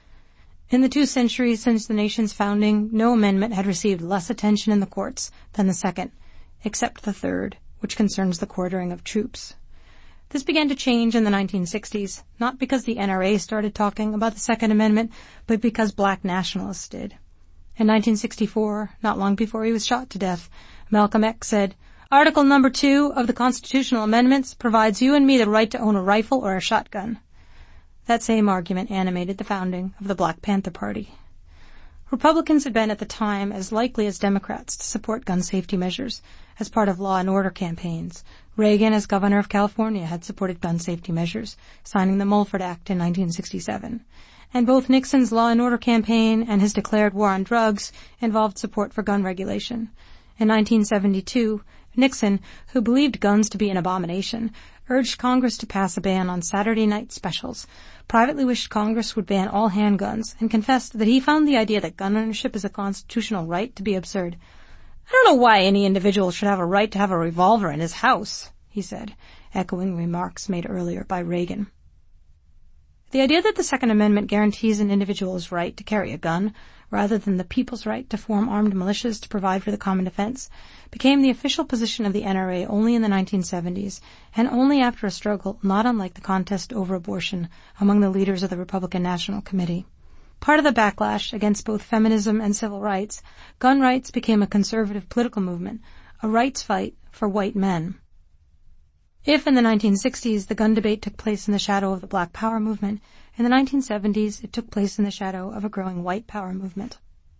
In the two centuries since the nation's founding, no amendment had received less attention in the courts than the second, except the third, which concerns the quartering of troops. This began to change in the nineteen sixties, not because the N R A started talking about the Second Amendment, but because black nationalists did. In nineteen sixty-four, not long before he was shot to death, Malcolm X said, "Article number two of the constitutional amendments provides you and me the right to own a rifle or a shotgun." That same argument animated the founding of the Black Panther Party. Republicans had been at the time as likely as Democrats to support gun safety measures as part of law and order campaigns. Reagan, as governor of California, had supported gun safety measures, signing the Mulford Act in nineteen sixty-seven. And both Nixon's law and order campaign and his declared war on drugs involved support for gun regulation. In nineteen seventy-two, Nixon, who believed guns to be an abomination, urged Congress to pass a ban on Saturday night specials, privately wished Congress would ban all handguns, and confessed that he found the idea that gun ownership is a constitutional right to be absurd. "I don't know why any individual should have a right to have a revolver in his house," he said, echoing remarks made earlier by Reagan. The idea that the Second Amendment guarantees an individual's right to carry a gun, rather than the people's right to form armed militias to provide for the common defense, became the official position of the N R A only in the nineteen seventies, and only after a struggle not unlike the contest over abortion among the leaders of the Republican National Committee. Part of the backlash against both feminism and civil rights, gun rights became a conservative political movement, a rights fight for white men. If in the nineteen sixties the gun debate took place in the shadow of the Black Power movement, in the nineteen seventies it took place in the shadow of a growing white power movement.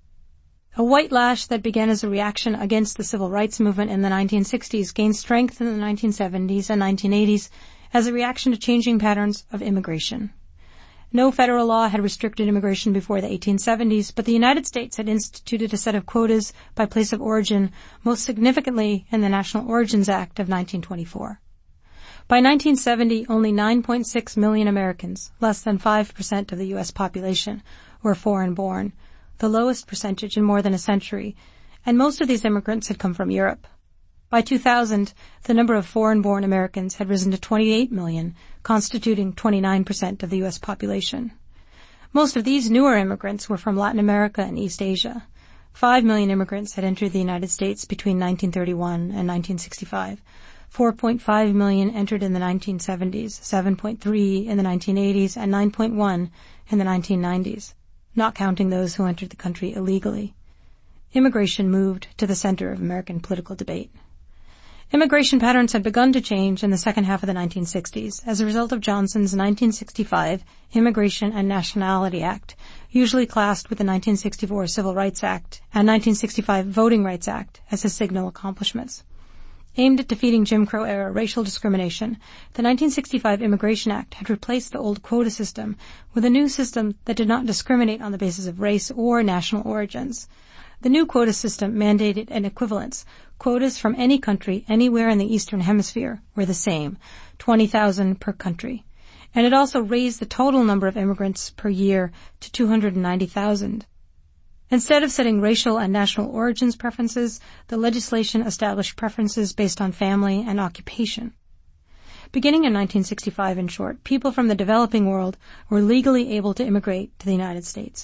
A white lash that began as a reaction against the civil rights movement in the nineteen sixties gained strength in the nineteen seventies and nineteen eighties as a reaction to changing patterns of immigration. No federal law had restricted immigration before the eighteen seventies, but the United States had instituted a set of quotas by place of origin, most significantly in the National Origins Act of nineteen twenty-four. By nineteen seventy, only nine point six million Americans, less than five percent of the U S population, were foreign-born, the lowest percentage in more than a century, and most of these immigrants had come from Europe. By two thousand, the number of foreign-born Americans had risen to twenty-eight million, constituting twenty-nine percent of the U S population. Most of these newer immigrants were from Latin America and East Asia. Five million immigrants had entered the United States between nineteen thirty-one and nineteen sixty-five. four point five million entered in the nineteen seventies, seven point three in the nineteen eighties, and nine point one in the nineteen nineties, not counting those who entered the country illegally. Immigration moved to the center of American political debate. Immigration patterns had begun to change in the second half of the nineteen sixties as a result of Johnson's nineteen sixty-five Immigration and Nationality Act, usually classed with the nineteen sixty-four Civil Rights Act and nineteen sixty-five Voting Rights Act as his signal accomplishments. Aimed at defeating Jim Crow-era racial discrimination, the nineteen sixty-five Immigration Act had replaced the old quota system with a new system that did not discriminate on the basis of race or national origins. The new quota system mandated an equivalence. Quotas from any country anywhere in the Eastern Hemisphere were the same, twenty thousand per country. And it also raised the total number of immigrants per year to two hundred ninety thousand. Instead of setting racial and national origins preferences, the legislation established preferences based on family and occupation. Beginning in nineteen sixty-five, in short, people from the developing world were legally able to immigrate to the United States.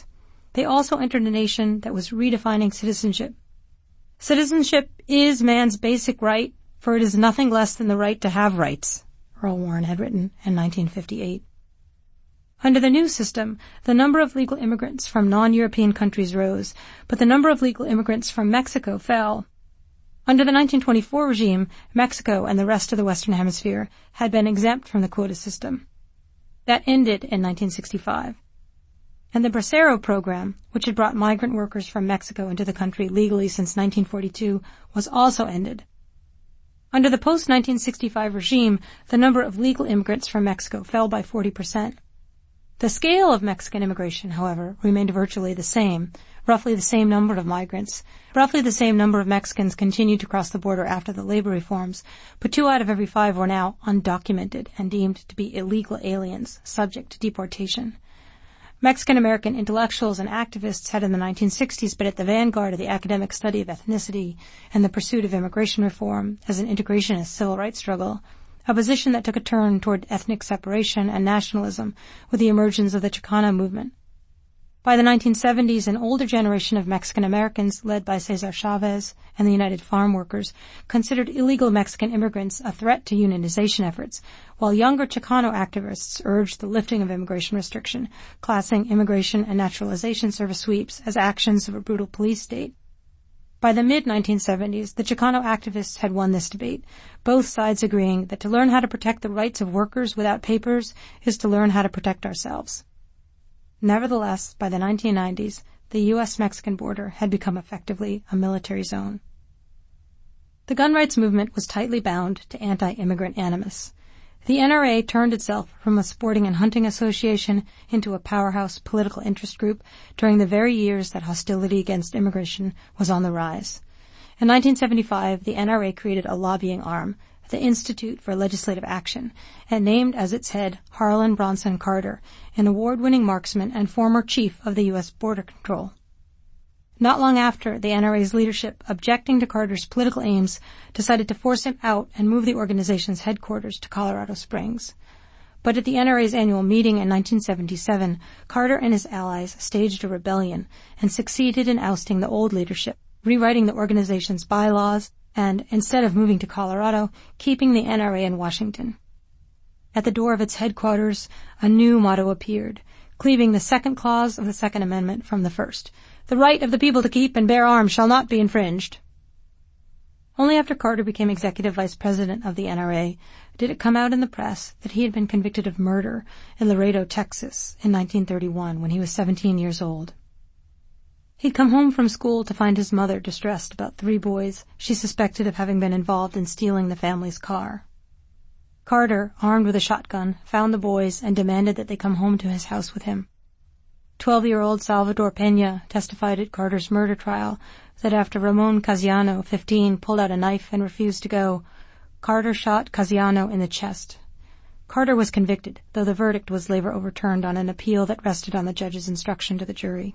they also entered a nation that was redefining citizenship. Citizenship is man's basic right, for it is nothing less than the right to have rights, Earl Warren had written in nineteen fifty-eight. Under the new system, the number of legal immigrants from non-European countries rose, but the number of legal immigrants from Mexico fell. Under the nineteen twenty-four regime, Mexico and the rest of the Western Hemisphere had been exempt from the quota system. That ended in nineteen sixty-five. And the Bracero program, which had brought migrant workers from Mexico into the country legally since nineteen forty-two, was also ended. Under the post nineteen sixty-five regime, the number of legal immigrants from Mexico fell by forty percent. The scale of Mexican immigration, however, remained virtually the same, roughly the same number of migrants. Roughly the same number of Mexicans continued to cross the border after the labor reforms, but two out of every five were now undocumented and deemed to be illegal aliens, subject to deportation. Mexican-American intellectuals and activists had in the nineteen sixties been at the vanguard of the academic study of ethnicity and the pursuit of immigration reform as an integrationist civil rights struggle, a position that took a turn toward ethnic separation and nationalism with the emergence of the Chicano movement. By the nineteen seventies, an older generation of Mexican Americans, led by Cesar Chavez and the United Farm Workers, considered illegal Mexican immigrants a threat to unionization efforts, while younger Chicano activists urged the lifting of immigration restriction, classing Immigration and Naturalization Service sweeps as actions of a brutal police state. By the mid nineteen seventies, the Chicano activists had won this debate, both sides agreeing that to learn how to protect the rights of workers without papers is to learn how to protect ourselves. Nevertheless, by the nineteen nineties, the U S Mexican border had become effectively a military zone. The gun rights movement was tightly bound to anti-immigrant animus. The N R A turned itself from a sporting and hunting association into a powerhouse political interest group during the very years that hostility against immigration was on the rise. In nineteen seventy-five, the N R A created a lobbying arm, the Institute for Legislative Action, and named as its head Harlan Bronson Carter, an award-winning marksman and former chief of the U S Border Control. Not long after, the N R A's leadership, objecting to Carter's political aims, decided to force him out and move the organization's headquarters to Colorado Springs. But at the N R A's annual meeting in nineteen seventy-seven, Carter and his allies staged a rebellion and succeeded in ousting the old leadership, rewriting the organization's bylaws, and, instead of moving to Colorado, keeping the N R A in Washington. At the door of its headquarters, a new motto appeared, cleaving the second clause of the Second Amendment from the first. The right of the people to keep and bear arms shall not be infringed. Only after Carter became executive vice president of the N R A did it come out in the press that he had been convicted of murder in Laredo, Texas, in nineteen thirty-one when he was seventeen years old. He'd come home from school to find his mother distressed about three boys she suspected of having been involved in stealing the family's car. Carter, armed with a shotgun, found the boys and demanded that they come home to his house with him. Twelve-year-old Salvador Peña testified at Carter's murder trial that after Ramon Casiano, fifteen, pulled out a knife and refused to go, Carter shot Casiano in the chest. Carter was convicted, though the verdict was later overturned on an appeal that rested on the judge's instruction to the jury.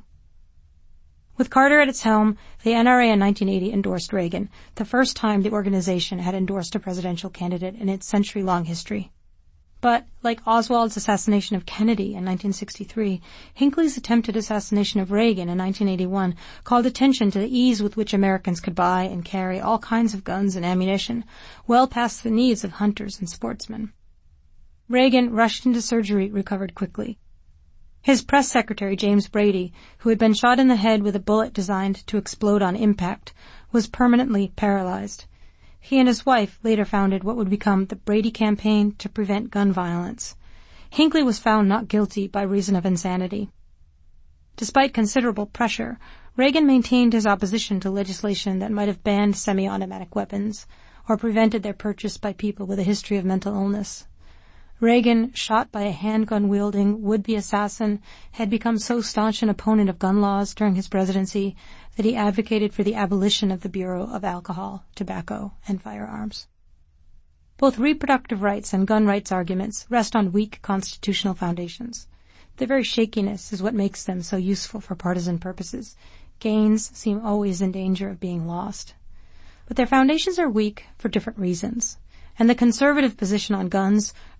With Carter at its helm, the N R A in nineteen eighty endorsed Reagan, the first time the organization had endorsed a presidential candidate in its century-long history. But, like Oswald's assassination of Kennedy in nineteen sixty-three, Hinckley's attempted assassination of Reagan in nineteen eighty-one called attention to the ease with which Americans could buy and carry all kinds of guns and ammunition, well past the needs of hunters and sportsmen. Reagan, rushed into surgery, recovered quickly. His press secretary, James Brady, who had been shot in the head with a bullet designed to explode on impact, was permanently paralyzed. He and his wife later founded what would become the Brady Campaign to Prevent Gun Violence. Hinckley was found not guilty by reason of insanity. Despite considerable pressure, Reagan maintained his opposition to legislation that might have banned semi-automatic weapons or prevented their purchase by people with a history of mental illness. Reagan, shot by a handgun-wielding would-be assassin, had become so staunch an opponent of gun laws during his presidency that he advocated for the abolition of the Bureau of Alcohol, Tobacco, and Firearms. Both reproductive rights and gun rights arguments rest on weak constitutional foundations. Their very shakiness is what makes them so useful for partisan purposes. Gains seem always in danger of being lost. But their foundations are weak for different reasons, and the conservative position on guns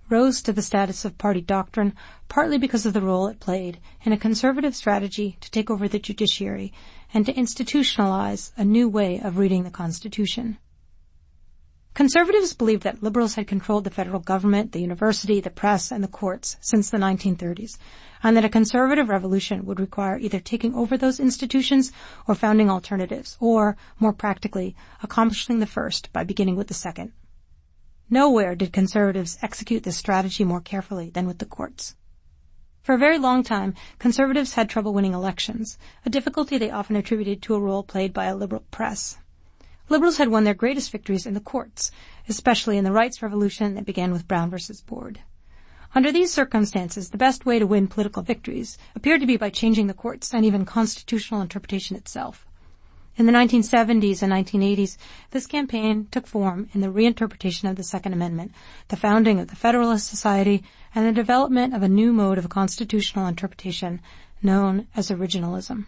rose to the status of party doctrine partly because of the role it played in a conservative strategy to take over the judiciary and to institutionalize a new way of reading the Constitution. Conservatives believed that liberals had controlled the federal government, the university, the press, and the courts since the nineteen thirties, and that a conservative revolution would require either taking over those institutions or founding alternatives, or, more practically, accomplishing the first by beginning with the second. Nowhere did conservatives execute this strategy more carefully than with the courts. For a very long time, conservatives had trouble winning elections, a difficulty they often attributed to a role played by a liberal press. Liberals had won their greatest victories in the courts, especially in the rights revolution that began with Brown versus Board. Under these circumstances, the best way to win political victories appeared to be by changing the courts and even constitutional interpretation itself. In the nineteen seventies and nineteen eighties, this campaign took form in the reinterpretation of the Second Amendment, the founding of the Federalist Society, and the development of a new mode of constitutional interpretation known as originalism.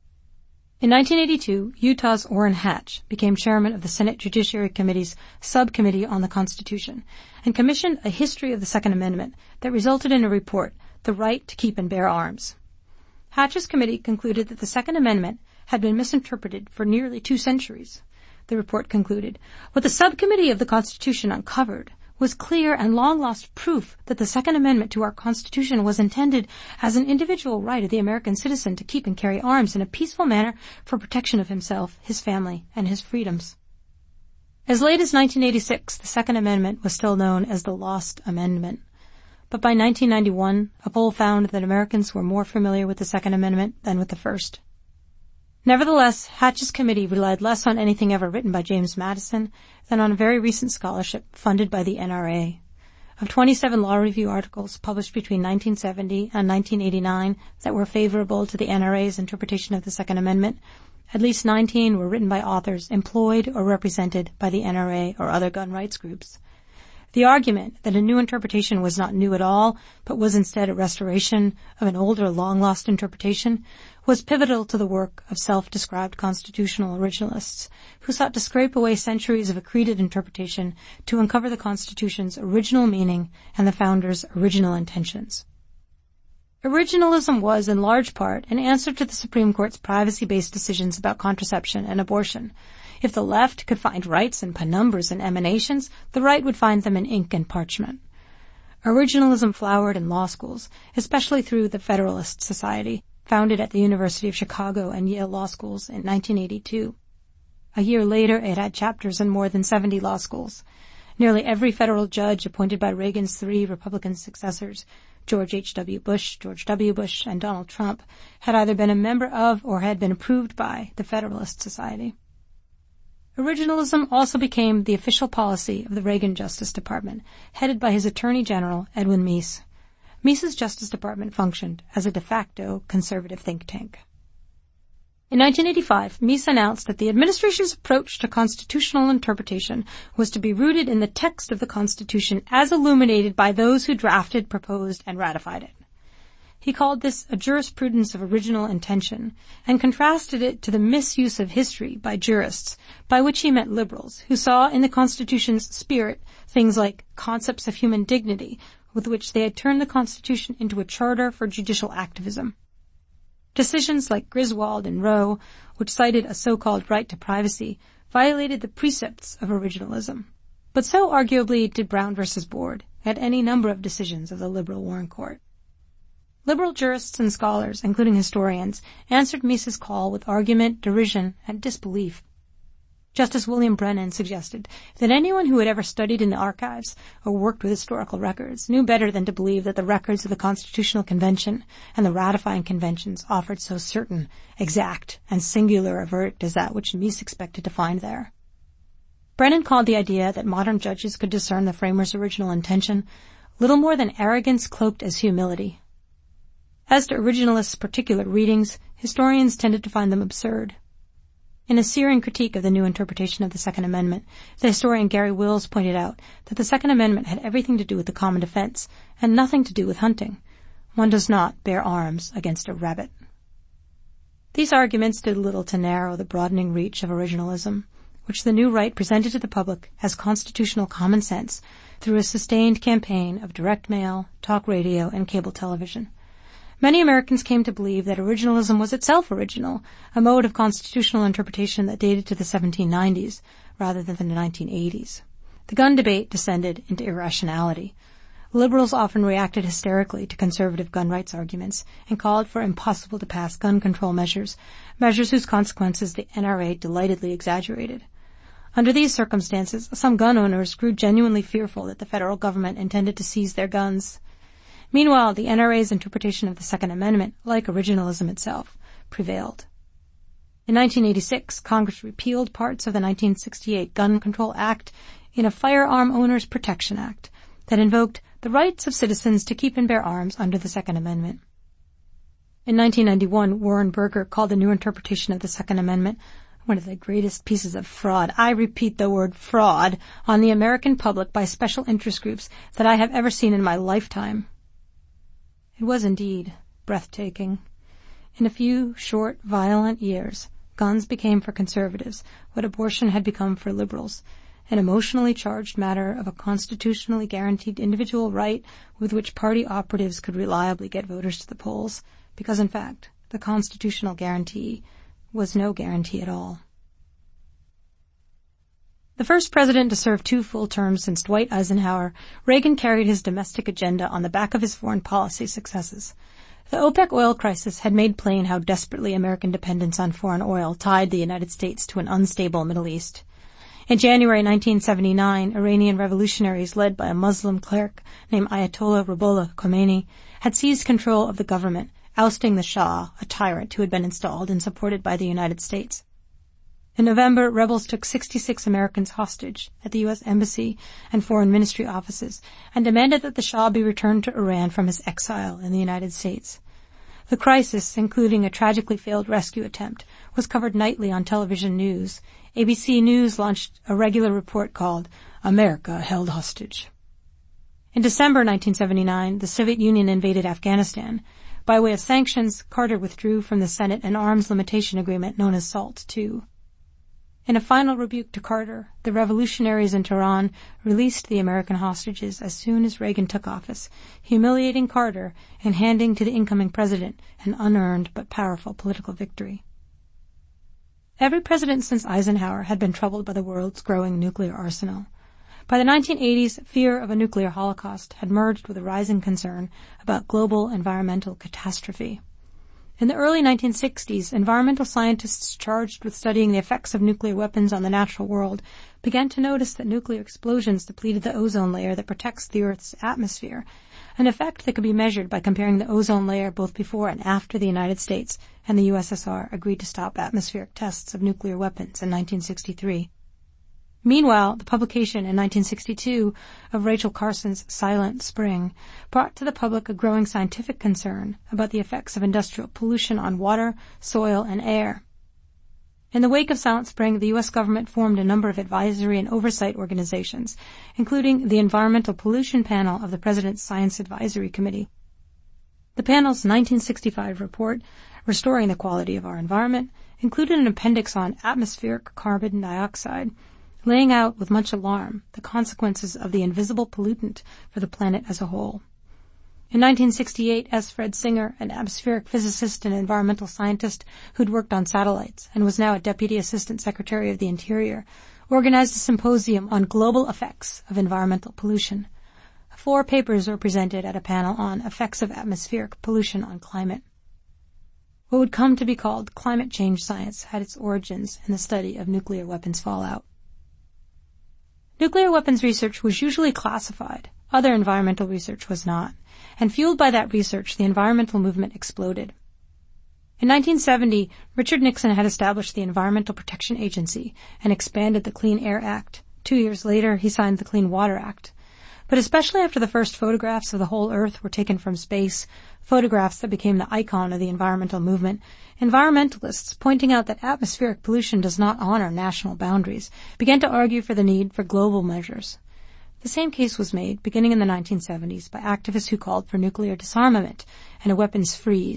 In nineteen eighty-two, Utah's Orrin Hatch became chairman of the Senate Judiciary Committee's Subcommittee on the Constitution and commissioned a history of the Second Amendment that resulted in a report, The Right to Keep and Bear Arms. Hatch's committee concluded that the Second Amendment had been misinterpreted for nearly two centuries. The report concluded, what the subcommittee of the Constitution uncovered was clear and long-lost proof that the Second Amendment to our Constitution was intended as an individual right of the American citizen to keep and carry arms in a peaceful manner for protection of himself, his family, and his freedoms. As late as nineteen eighty-six, the Second Amendment was still known as the Lost Amendment. But by nineteen ninety-one, a poll found that Americans were more familiar with the Second Amendment than with the First. Nevertheless, Hatch's committee relied less on anything ever written by James Madison than on very recent scholarship funded by the N R A. Of twenty-seven law review articles published between nineteen seventy and nineteen eighty-nine that were favorable to the N R A's interpretation of the Second Amendment, at least nineteen were written by authors employed or represented by the N R A or other gun rights groups. The argument that a new interpretation was not new at all, but was instead a restoration of an older, long-lost interpretation, was pivotal to the work of self-described constitutional originalists, who sought to scrape away centuries of accreted interpretation to uncover the Constitution's original meaning and the Founders' original intentions. Originalism was, in large part, an answer to the Supreme Court's privacy-based decisions about contraception and abortion. If the left could find rights in penumbras and emanations, the right would find them in ink and parchment. Originalism flowered in law schools, especially through the Federalist Society, founded at the University of Chicago and Yale Law Schools in nineteen eighty-two. A year later, it had chapters in more than seventy law schools. Nearly every federal judge appointed by Reagan's three Republican successors, George H W. Bush, George W. Bush, and Donald Trump, had either been a member of or had been approved by the Federalist Society. Originalism also became the official policy of the Reagan Justice Department, headed by his Attorney General, Edwin Meese. Meese's Justice Department functioned as a de facto conservative think tank. In nineteen eighty-five, Meese announced that the administration's approach to constitutional interpretation was to be rooted in the text of the Constitution as illuminated by those who drafted, proposed, and ratified it. He called this a jurisprudence of original intention and contrasted it to the misuse of history by jurists, by which he meant liberals, who saw in the Constitution's spirit things like concepts of human dignity, with which they had turned the Constitution into a charter for judicial activism. Decisions like Griswold and Roe, which cited a so-called right to privacy, violated the precepts of originalism. But so arguably did Brown versus Board, and any number of decisions of the liberal Warren Court. Liberal jurists and scholars, including historians, answered Meese's call with argument, derision, and disbelief. Justice William Brennan suggested that anyone who had ever studied in the archives or worked with historical records knew better than to believe that the records of the Constitutional Convention and the ratifying conventions offered so certain, exact, and singular a verdict as that which Meese expected to find there. Brennan called the idea that modern judges could discern the framers' original intention little more than arrogance cloaked as humility. As to originalists' particular readings, historians tended to find them absurd. In a searing critique of the new interpretation of the Second Amendment, the historian Gary Wills pointed out that the Second Amendment had everything to do with the common defense and nothing to do with hunting. One does not bear arms against a rabbit. These arguments did little to narrow the broadening reach of originalism. which the new right presented to the public as constitutional common sense through a sustained campaign of direct mail, talk radio, and cable television. Many Americans came to believe that originalism was itself original, a mode of constitutional interpretation that dated to the seventeen nineties rather than the nineteen eighties. The gun debate descended into irrationality. Liberals often reacted hysterically to conservative gun rights arguments and called for impossible-to-pass gun control measures, measures whose consequences the N R A delightedly exaggerated. Under these circumstances, some gun owners grew genuinely fearful that the federal government intended to seize their guns. Meanwhile, the N R A's interpretation of the Second Amendment, like originalism itself, prevailed. In nineteen eighty-six, Congress repealed parts of the nineteen sixty-eight Gun Control Act in a Firearm Owners Protection Act that invoked the rights of citizens to keep and bear arms under the Second Amendment. In nineteen ninety-one, Warren Burger called the new interpretation of the Second Amendment one of the greatest pieces of fraud, I repeat the word fraud, on the American public by special interest groups that I have ever seen in my lifetime. It was indeed breathtaking. In a few short, violent years, guns became for conservatives what abortion had become for liberals, an emotionally charged matter of a constitutionally guaranteed individual right with which party operatives could reliably get voters to the polls, because in fact, the constitutional guarantee was no guarantee at all. The first president to serve two full terms since Dwight Eisenhower, Reagan carried his domestic agenda on the back of his foreign policy successes. The OPEC oil crisis had made plain how desperately American dependence on foreign oil tied the United States to an unstable Middle East. In January nineteen seventy-nine, Iranian revolutionaries led by a Muslim cleric named Ayatollah Ruhollah Khomeini had seized control of the government, ousting the Shah, a tyrant who had been installed and supported by the United States. In November, rebels took sixty-six Americans hostage at the U S Embassy and Foreign Ministry offices and demanded that the Shah be returned to Iran from his exile in the United States. The crisis, including a tragically failed rescue attempt, was covered nightly on television news. A B C News launched a regular report called America Held Hostage. In December nineteen seventy-nine, the Soviet Union invaded Afghanistan. By way of sanctions, Carter withdrew from the Senate an arms limitation agreement known as SALT two. In a final rebuke to Carter, the revolutionaries in Tehran released the American hostages as soon as Reagan took office, humiliating Carter and handing to the incoming president an unearned but powerful political victory. Every president since Eisenhower had been troubled by the world's growing nuclear arsenal. By the nineteen eighties, fear of a nuclear holocaust had merged with a rising concern about global environmental catastrophe. In the early nineteen sixties, environmental scientists charged with studying the effects of nuclear weapons on the natural world began to notice that nuclear explosions depleted the ozone layer that protects the Earth's atmosphere, an effect that could be measured by comparing the ozone layer both before and after the United States and the U S S R agreed to stop atmospheric tests of nuclear weapons in nineteen sixty-three. Meanwhile, the publication in nineteen sixty-two of Rachel Carson's Silent Spring brought to the public a growing scientific concern about the effects of industrial pollution on water, soil, and air. In the wake of Silent Spring, the U S government formed a number of advisory and oversight organizations, including the Environmental Pollution Panel of the President's Science Advisory Committee. The panel's nineteen sixty-five report, Restoring the Quality of Our Environment, included an appendix on atmospheric carbon dioxide, laying out with much alarm the consequences of the invisible pollutant for the planet as a whole. In nineteen sixty-eight, S. Fred Singer, an atmospheric physicist and environmental scientist who'd worked on satellites and was now a Deputy Assistant Secretary of the Interior, organized a symposium on global effects of environmental pollution. Four papers were presented at a panel on effects of atmospheric pollution on climate. What would come to be called climate change science had its origins in the study of nuclear weapons fallout. Nuclear weapons research was usually classified. Other environmental research was not. And fueled by that research, the environmental movement exploded. In nineteen seventy, Richard Nixon had established the Environmental Protection Agency and expanded the Clean Air Act. Two years later, he signed the Clean Water Act. But especially after the first photographs of the whole Earth were taken from space, photographs that became the icon of the environmental movement, environmentalists, pointing out that atmospheric pollution does not honor national boundaries, began to argue for the need for global measures. The same case was made, beginning in the nineteen seventies, by activists who called for nuclear disarmament and a weapons freeze,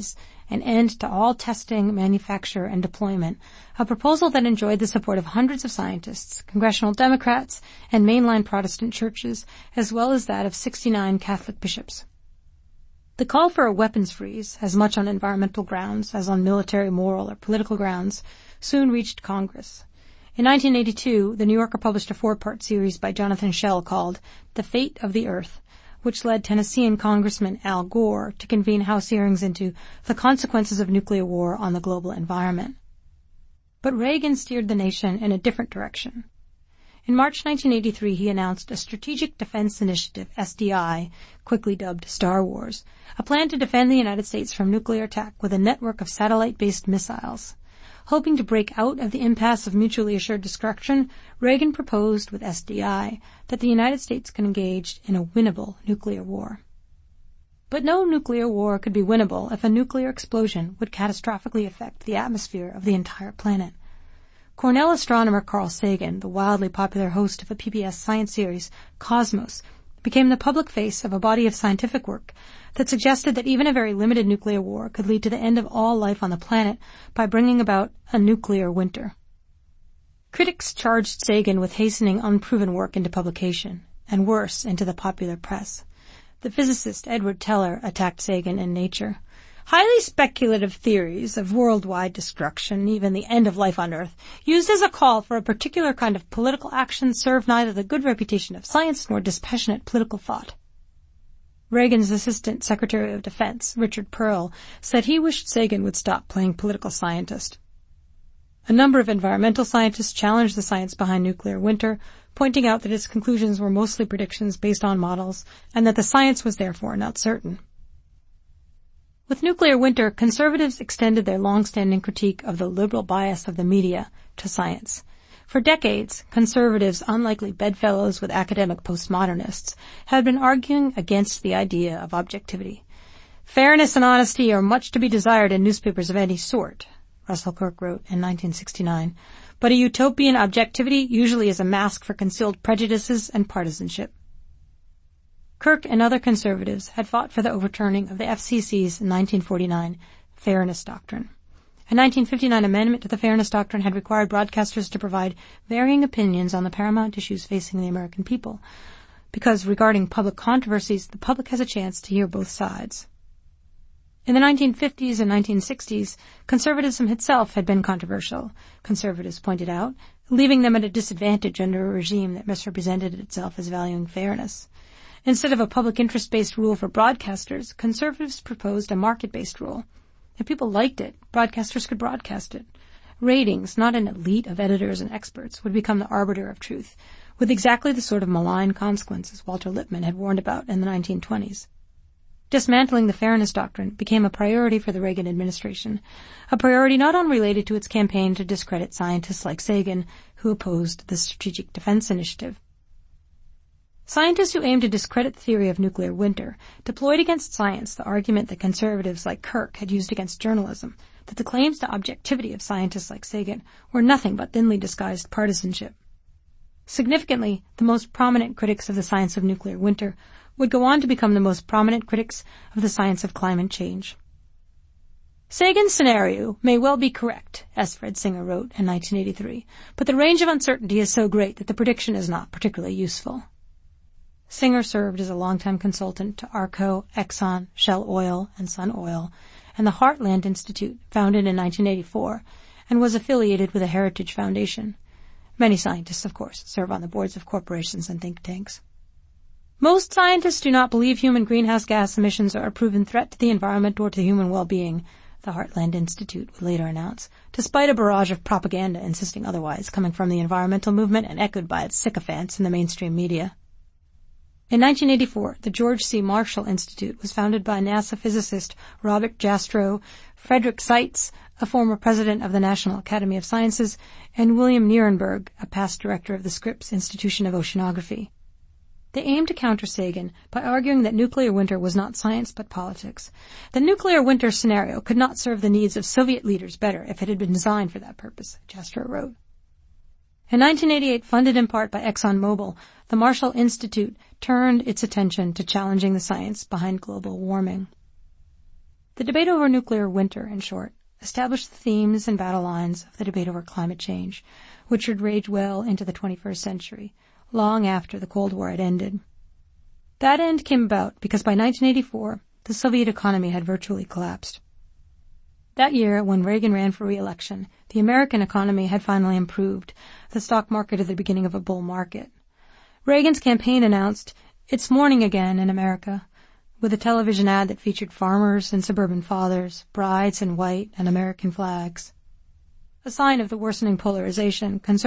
an end to all testing, manufacture, and deployment, a proposal that enjoyed the support of hundreds of scientists, congressional Democrats, and mainline Protestant churches, as well as that of sixty-nine Catholic bishops. The call for a weapons freeze, as much on environmental grounds as on military, moral, or political grounds, soon reached Congress. In nineteen eighty-two, The New Yorker published a four-part series by Jonathan Schell called The Fate of the Earth, which led Tennessean Congressman Al Gore to convene House hearings into the consequences of nuclear war on the global environment. But Reagan steered the nation in a different direction. In March nineteen eighty-three, he announced a Strategic Defense Initiative, S D I, quickly dubbed Star Wars, a plan to defend the United States from nuclear attack with a network of satellite-based missiles. Hoping to break out of the impasse of mutually assured destruction, Reagan proposed with S D I that the United States could engage in a winnable nuclear war. But no nuclear war could be winnable if a nuclear explosion would catastrophically affect the atmosphere of the entire planet. Cornell astronomer Carl Sagan, the wildly popular host of a P B S science series, Cosmos, became the public face of a body of scientific work that suggested that even a very limited nuclear war could lead to the end of all life on the planet by bringing about a nuclear winter. Critics charged Sagan with hastening unproven work into publication, and worse, into the popular press. The physicist Edward Teller attacked Sagan in Nature. Highly speculative theories of worldwide destruction, even the end of life on Earth, used as a call for a particular kind of political action, serve neither the good reputation of science nor dispassionate political thought. Reagan's Assistant Secretary of Defense, Richard Perle, said he wished Sagan would stop playing political scientist. A number of environmental scientists challenged the science behind nuclear winter, pointing out that its conclusions were mostly predictions based on models, and that the science was therefore not certain. With nuclear winter, conservatives extended their long-standing critique of the liberal bias of the media to science. For decades, conservatives, unlikely bedfellows with academic postmodernists, had been arguing against the idea of objectivity. Fairness and honesty are much to be desired in newspapers of any sort, Russell Kirk wrote in nineteen sixty-nine, but a utopian objectivity usually is a mask for concealed prejudices and partisanship. Kirk and other conservatives had fought for the overturning of the F C C's nineteen forty-nine Fairness Doctrine. A nineteen fifty-nine amendment to the Fairness Doctrine had required broadcasters to provide varying opinions on the paramount issues facing the American people, because regarding public controversies, the public has a chance to hear both sides. In the nineteen fifties and nineteen sixties, conservatism itself had been controversial, conservatives pointed out, leaving them at a disadvantage under a regime that misrepresented itself as valuing fairness. Instead of a public interest-based rule for broadcasters, conservatives proposed a market-based rule. If people liked it, broadcasters could broadcast it. Ratings, not an elite of editors and experts, would become the arbiter of truth, with exactly the sort of malign consequences Walter Lippmann had warned about in the nineteen twenties. Dismantling the Fairness Doctrine became a priority for the Reagan administration, a priority not unrelated to its campaign to discredit scientists like Sagan, who opposed the Strategic Defense Initiative. Scientists who aimed to discredit the theory of nuclear winter deployed against science the argument that conservatives like Kirk had used against journalism, that the claims to objectivity of scientists like Sagan were nothing but thinly disguised partisanship. Significantly, the most prominent critics of the science of nuclear winter would go on to become the most prominent critics of the science of climate change. Sagan's scenario may well be correct, as Fred Singer wrote in nineteen eighty-three, but the range of uncertainty is so great that the prediction is not particularly useful. Singer served as a longtime consultant to Arco, Exxon, Shell Oil, and Sun Oil, and the Heartland Institute, founded in nineteen eighty-four, and was affiliated with the Heritage Foundation. Many scientists, of course, serve on the boards of corporations and think tanks. Most scientists do not believe human greenhouse gas emissions are a proven threat to the environment or to human well-being, the Heartland Institute would later announce, despite a barrage of propaganda insisting otherwise coming from the environmental movement and echoed by its sycophants in the mainstream media. In nineteen eighty-four, the George C. Marshall Institute was founded by NASA physicist Robert Jastrow, Frederick Seitz, a former president of the National Academy of Sciences, and William Nierenberg, a past director of the Scripps Institution of Oceanography. They aimed to counter Sagan by arguing that nuclear winter was not science but politics. The nuclear winter scenario could not serve the needs of Soviet leaders better if it had been designed for that purpose, Jastrow wrote. In nineteen eighty-eight, funded in part by ExxonMobil, the Marshall Institute turned its attention to challenging the science behind global warming. The debate over nuclear winter, in short, established the themes and battle lines of the debate over climate change, which would rage well into the twenty-first century, long after the Cold War had ended. That end came about because by nineteen eighty-four, the Soviet economy had virtually collapsed. That year, when Reagan ran for re-election, the American economy had finally improved, the stock market at the beginning of a bull market. Reagan's campaign announced, "It's morning again in America," with a television ad that featured farmers and suburban fathers, brides in white, and American flags. A sign of the worsening polarization, conservatives